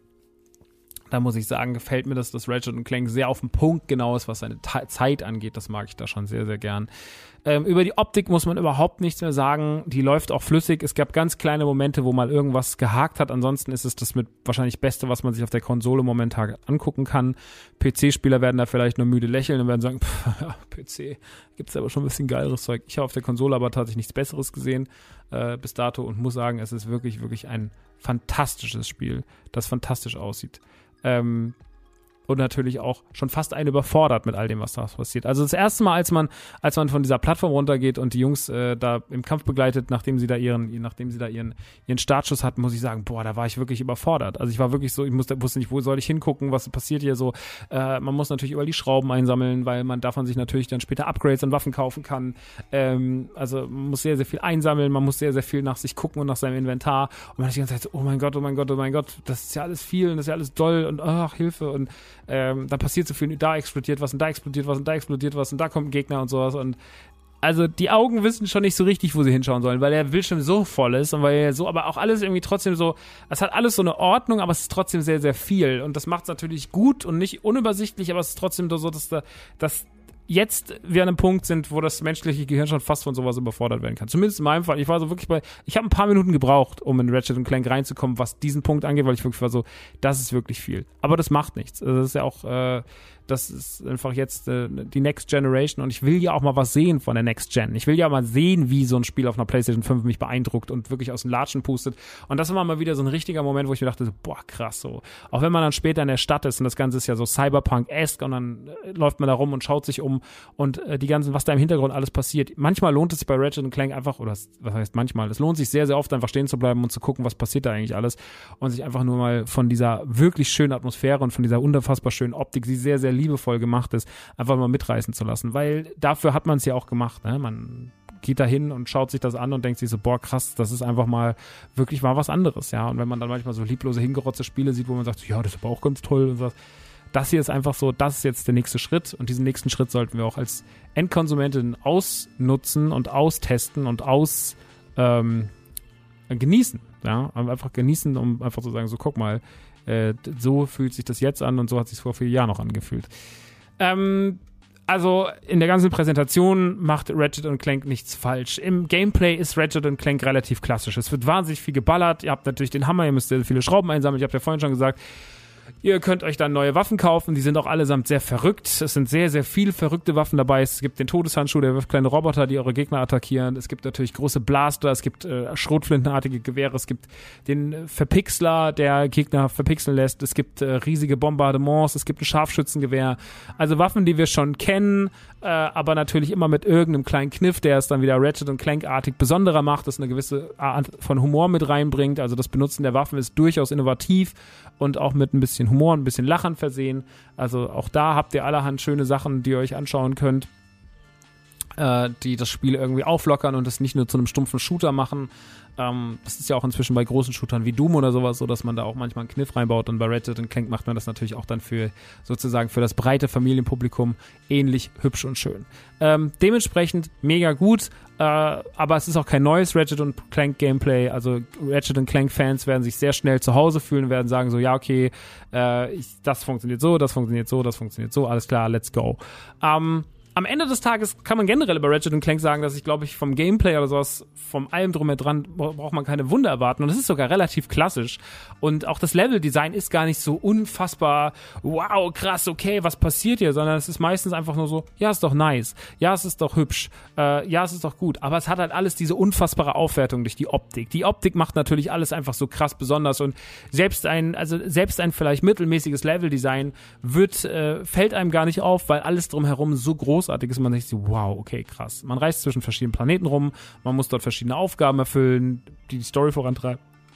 da muss ich sagen, gefällt mir das, dass Ratchet und Clank sehr auf den Punkt genau ist, was seine Ta- Zeit angeht. Das mag ich da schon sehr, sehr gern. Ähm, über die Optik muss man überhaupt nichts mehr sagen. Die läuft auch flüssig. Es gab ganz kleine Momente, wo mal irgendwas gehakt hat. Ansonsten ist es das mit wahrscheinlich Beste, was man sich auf der Konsole momentan angucken kann. P C-Spieler werden da vielleicht nur müde lächeln und werden sagen, pff, ja, P C, gibt's aber schon ein bisschen geileres Zeug. Ich habe auf der Konsole aber tatsächlich nichts Besseres gesehen äh, bis dato und muss sagen, es ist wirklich, wirklich ein fantastisches Spiel, das fantastisch aussieht. Ähm, und natürlich auch schon fast einen überfordert mit all dem, was da passiert. Also das erste Mal, als man als man von dieser Plattform runtergeht und die Jungs äh, da im Kampf begleitet, nachdem sie da ihren nachdem sie da ihren ihren Startschuss hatten, muss ich sagen, boah, da war ich wirklich überfordert. Also ich war wirklich so, ich musste, wusste nicht, wo soll ich hingucken, was passiert hier so. Äh, man muss natürlich überall die Schrauben einsammeln, weil man davon sich natürlich dann später Upgrades und Waffen kaufen kann. Ähm, also man muss sehr, sehr viel einsammeln, man muss sehr, sehr viel nach sich gucken und nach seinem Inventar. Und man hat die ganze Zeit so, oh mein Gott, oh mein Gott, oh mein Gott, das ist ja alles viel und das ist ja alles doll und ach, Hilfe und Ähm, dann passiert so viel, da explodiert was und da explodiert was und da explodiert was und da kommt ein Gegner und sowas und also die Augen wissen schon nicht so richtig, wo sie hinschauen sollen, weil der Bildschirm so voll ist und weil er so, aber auch alles irgendwie trotzdem so, es hat alles so eine Ordnung, aber es ist trotzdem sehr, sehr viel und das macht es natürlich gut und nicht unübersichtlich, aber es ist trotzdem so, dass da, dass jetzt wir an einem Punkt sind, wo das menschliche Gehirn schon fast von sowas überfordert werden kann. Zumindest in meinem Fall. Ich war so wirklich bei, ich habe ein paar Minuten gebraucht, um in Ratchet und Clank reinzukommen, was diesen Punkt angeht, weil ich wirklich war so, das ist wirklich viel. Aber das macht nichts. Also das ist ja auch, äh, das ist einfach jetzt äh, die Next Generation und ich will ja auch mal was sehen von der Next Gen. Ich will ja mal sehen, wie so ein Spiel auf einer PlayStation fünf mich beeindruckt und wirklich aus den Latschen pustet. Und das war mal wieder so ein richtiger Moment, wo ich mir dachte, so, boah, krass, so. Auch wenn man dann später in der Stadt ist und das Ganze ist ja so Cyberpunk-esque und dann äh, läuft man da rum und schaut sich um und äh, die ganzen, was da im Hintergrund alles passiert. Manchmal lohnt es sich bei Ratchet und Clank einfach, oder was heißt manchmal, es lohnt sich sehr, sehr oft einfach stehen zu bleiben und zu gucken, was passiert da eigentlich alles und sich einfach nur mal von dieser wirklich schönen Atmosphäre und von dieser unfassbar schönen Optik, die sehr, sehr liebevoll gemacht ist, einfach mal mitreißen zu lassen, weil dafür hat man es ja auch gemacht, ne? Man geht da hin und schaut sich das an und denkt sich so, boah, krass, das ist einfach mal wirklich mal was anderes, ja, und wenn man dann manchmal so lieblose, hingerotzte Spiele sieht, wo man sagt, so, ja, das ist aber auch ganz toll und so, das hier ist einfach so, das ist jetzt der nächste Schritt und diesen nächsten Schritt sollten wir auch als Endkonsumentin ausnutzen und austesten und aus ähm, genießen, ja, einfach genießen, um einfach zu sagen, so guck mal, äh, so fühlt sich das jetzt an und so hat sich vor vier Jahren noch angefühlt. Ähm, also in der ganzen Präsentation macht Ratchet und Clank nichts falsch. Im Gameplay ist Ratchet und Clank relativ klassisch. Es wird wahnsinnig viel geballert, ihr habt natürlich den Hammer, ihr müsst sehr viele Schrauben einsammeln, ich habe ja vorhin schon gesagt, ihr könnt euch dann neue Waffen kaufen, die sind auch allesamt sehr verrückt. Es sind sehr, sehr viele verrückte Waffen dabei. Es gibt den Todeshandschuh, der wirft kleine Roboter, die eure Gegner attackieren. Es gibt natürlich große Blaster, es gibt äh, schrotflintenartige Gewehre, es gibt den Verpixler, der Gegner verpixeln lässt. Es gibt äh, riesige Bombardements, es gibt ein Scharfschützengewehr. Also Waffen, die wir schon kennen, äh, aber natürlich immer mit irgendeinem kleinen Kniff, der es dann wieder Ratchet und Clank-artig besonderer macht, das eine gewisse Art von Humor mit reinbringt. Also das Benutzen der Waffen ist durchaus innovativ und auch mit ein bisschen Humor, ein bisschen Lachen versehen. Also auch da habt ihr allerhand schöne Sachen, die ihr euch anschauen könnt, äh, die das Spiel irgendwie auflockern und es nicht nur zu einem stumpfen Shooter machen. Ähm, das ist ja auch inzwischen bei großen Shootern wie Doom oder sowas so, dass man da auch manchmal einen Kniff reinbaut und bei Ratchet und Clank macht man das natürlich auch dann für sozusagen für das breite Familienpublikum ähnlich hübsch und schön. Ähm, dementsprechend mega gut, äh, aber es ist auch kein neues Ratchet und Clank Gameplay, also Ratchet und Clank Fans werden sich sehr schnell zu Hause fühlen, werden sagen so, ja okay, äh, ich, das funktioniert so, das funktioniert so, das funktioniert so, alles klar, let's go. Ähm, Am Ende des Tages kann man generell über Ratchet und Clank sagen, dass ich glaube ich vom Gameplay oder sowas, vom allem drum und dran, braucht man keine Wunder erwarten und es ist sogar relativ klassisch und auch das Leveldesign ist gar nicht so unfassbar, wow, krass, okay, was passiert hier, sondern es ist meistens einfach nur so, ja, ist doch nice, ja, es ist doch hübsch, äh, ja, es ist doch gut, aber es hat halt alles diese unfassbare Aufwertung durch die Optik. Die Optik macht natürlich alles einfach so krass besonders und selbst ein, also selbst ein vielleicht mittelmäßiges Leveldesign wird, äh, fällt einem gar nicht auf, weil alles drumherum so groß großartig ist, man denkt sich, wow, okay, krass. Man reist zwischen verschiedenen Planeten rum, man muss dort verschiedene Aufgaben erfüllen, die die Story vorantreiben.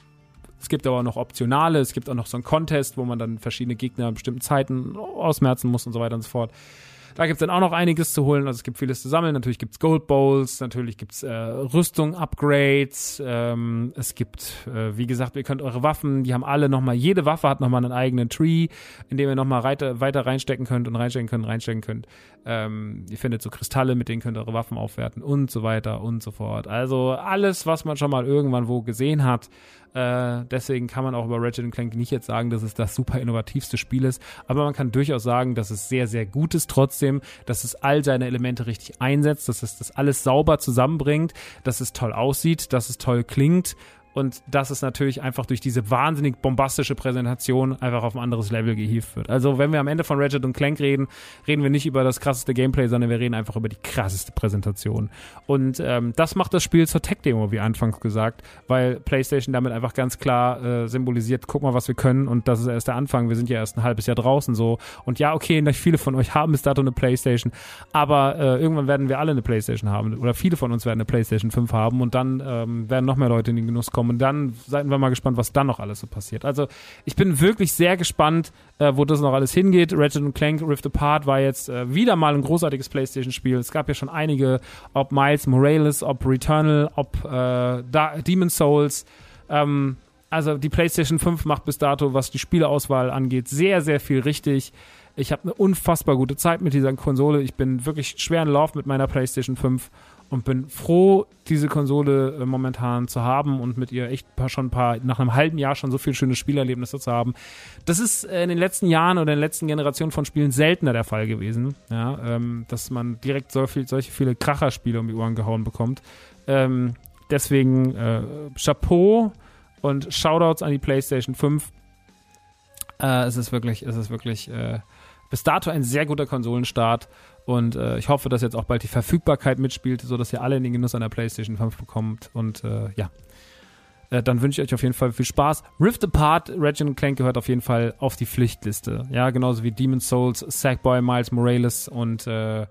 Es gibt aber auch noch optionale, es gibt auch noch so einen Contest, wo man dann verschiedene Gegner an bestimmten Zeiten ausmerzen muss und so weiter und so fort. Da gibt es dann auch noch einiges zu holen, also es gibt vieles zu sammeln. Natürlich gibt es Gold Bowls, natürlich gibt es äh, Rüstung, Upgrades, ähm, es gibt, äh, wie gesagt, ihr könnt eure Waffen, die haben alle nochmal, jede Waffe hat nochmal einen eigenen Tree, in dem ihr nochmal weiter, weiter reinstecken könnt und reinstecken könnt, reinstecken könnt. Ähm, ihr findet so Kristalle, mit denen könnt ihr eure Waffen aufwerten und so weiter und so fort. Also alles, was man schon mal irgendwann wo gesehen hat. Äh, deswegen kann man auch über Ratchet and Clank nicht jetzt sagen, dass es das super innovativste Spiel ist, aber man kann durchaus sagen, dass es sehr, sehr gut ist trotzdem, dass es all seine Elemente richtig einsetzt, dass es das alles sauber zusammenbringt, dass es toll aussieht, dass es toll klingt. Und dass es natürlich einfach durch diese wahnsinnig bombastische Präsentation einfach auf ein anderes Level gehievt wird. Also wenn wir am Ende von Ratchet und Clank reden, reden wir nicht über das krasseste Gameplay, sondern wir reden einfach über die krasseste Präsentation. Und ähm, das macht das Spiel zur Tech-Demo, wie anfangs gesagt, weil PlayStation damit einfach ganz klar äh, symbolisiert, guck mal, was wir können, und das ist erst der Anfang. Wir sind ja erst ein halbes Jahr draußen so. Und ja, okay, nicht viele von euch haben bis dato eine PlayStation, aber äh, irgendwann werden wir alle eine PlayStation haben, oder viele von uns werden eine PlayStation fünf haben, und dann ähm, werden noch mehr Leute in den Genuss kommen. Und dann seien wir mal gespannt, was dann noch alles so passiert. Also ich bin wirklich sehr gespannt, äh, wo das noch alles hingeht. Ratchet and Clank Rift Apart war jetzt äh, wieder mal ein großartiges PlayStation-Spiel. Es gab ja schon einige, ob Miles Morales, ob Returnal, ob äh, da- Demon's Souls. Ähm, also die PlayStation fünf macht bis dato, was die Spieleauswahl angeht, sehr, sehr viel richtig. Ich habe eine unfassbar gute Zeit mit dieser Konsole. Ich bin wirklich schwer in Love mit meiner PlayStation fünf und bin froh, diese Konsole äh, momentan zu haben und mit ihr echt paar, schon ein paar, nach einem halben Jahr schon so viele schöne Spielerlebnisse zu haben. Das ist äh, in den letzten Jahren oder in den letzten Generationen von Spielen seltener der Fall gewesen, ja, ähm, dass man direkt so viel, solche viele Kracherspiele um die Ohren gehauen bekommt. Ähm, deswegen äh, Chapeau und Shoutouts an die PlayStation fünf. Äh, es ist wirklich, es ist wirklich äh, bis dato ein sehr guter Konsolenstart. Und äh, ich hoffe, dass jetzt auch bald die Verfügbarkeit mitspielt, sodass ihr alle in den Genuss an der PlayStation fünf bekommt. Und äh, ja, äh, dann wünsche ich euch auf jeden Fall viel Spaß. Rift Apart, Ratchet and Clank gehört auf jeden Fall auf die Pflichtliste. Ja, genauso wie Demon's Souls, Sackboy, Miles Morales und äh,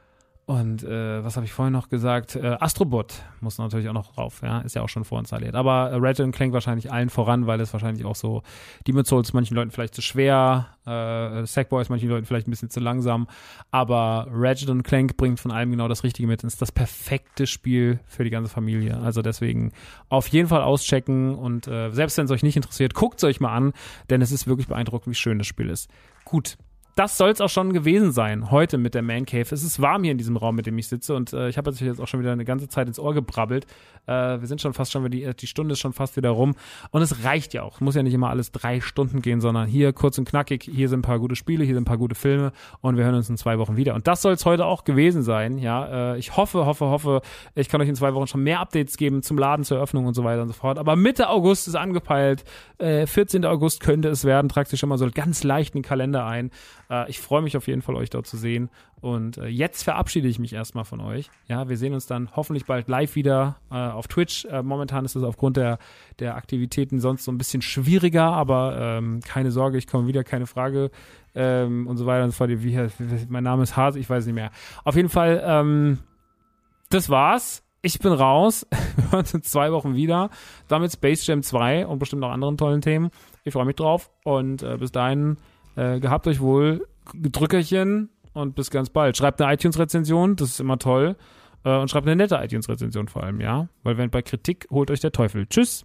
Und äh, was habe ich vorhin noch gesagt? Äh, Astrobot muss natürlich auch noch drauf, ja, ist ja auch schon vorinstalliert. Aber äh, Ratchet and Clank wahrscheinlich allen voran, weil es wahrscheinlich auch so, Demon's Souls manchen Leuten vielleicht zu schwer, äh, Sackboy ist manchen Leuten vielleicht ein bisschen zu langsam, aber Ratchet and Clank bringt von allem genau das Richtige mit. Es ist das perfekte Spiel für die ganze Familie. Also deswegen auf jeden Fall auschecken und äh, selbst wenn es euch nicht interessiert, guckt es euch mal an, denn es ist wirklich beeindruckend, wie schön das Spiel ist. Gut. Das soll es auch schon gewesen sein, heute mit der Man Cave. Es ist warm hier in diesem Raum, mit dem ich sitze, und äh, ich habe jetzt auch schon wieder eine ganze Zeit ins Ohr gebrabbelt. Äh, wir sind schon fast schon, die, die Stunde ist schon fast wieder rum, und es reicht ja auch. Es muss ja nicht immer alles drei Stunden gehen, sondern hier kurz und knackig, hier sind ein paar gute Spiele, hier sind ein paar gute Filme, und wir hören uns in zwei Wochen wieder. Und das soll es heute auch gewesen sein, ja. Äh, ich hoffe, hoffe, hoffe, ich kann euch in zwei Wochen schon mehr Updates geben zum Laden, zur Eröffnung und so weiter und so fort. Aber Mitte August ist angepeilt, äh, vierzehnten August könnte es werden, tragt sich schon mal so ganz leicht in den Kalender ein. Äh, ich freue mich auf jeden Fall, euch dort zu sehen. Und äh, jetzt verabschiede ich mich erstmal von euch. Ja, wir sehen uns dann hoffentlich bald live wieder äh, auf Twitch. Äh, momentan ist es aufgrund der, der Aktivitäten sonst so ein bisschen schwieriger, aber ähm, keine Sorge, ich komme wieder, keine Frage. Ähm, und so weiter und so fort. Wie, wie, mein Name ist Hase, ich weiß nicht mehr. Auf jeden Fall, ähm, das war's. Ich bin raus. Wir hören uns in zwei Wochen wieder. Damit Space Jam zwei und bestimmt noch anderen tollen Themen. Ich freue mich drauf. Und äh, bis dahin, äh, gehabt euch wohl, Drückerchen, und bis ganz bald. Schreibt eine iTunes-Rezension, das ist immer toll. Äh, und schreibt eine nette iTunes-Rezension vor allem, ja? Weil wenn bei Kritik, holt euch der Teufel. Tschüss.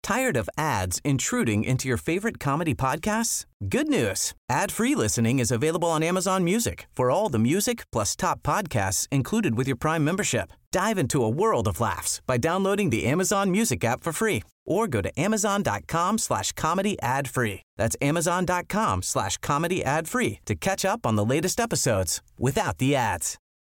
Tired of ads intruding into your favorite comedy podcasts? Good news. Ad-free listening is available on Amazon Music for all the music plus top podcasts included with your Prime membership. Dive into a world of laughs by downloading the Amazon Music app for free or go to amazon.com slash comedy ad free. That's amazon.com slash comedy ad free to catch up on the latest episodes without the ads.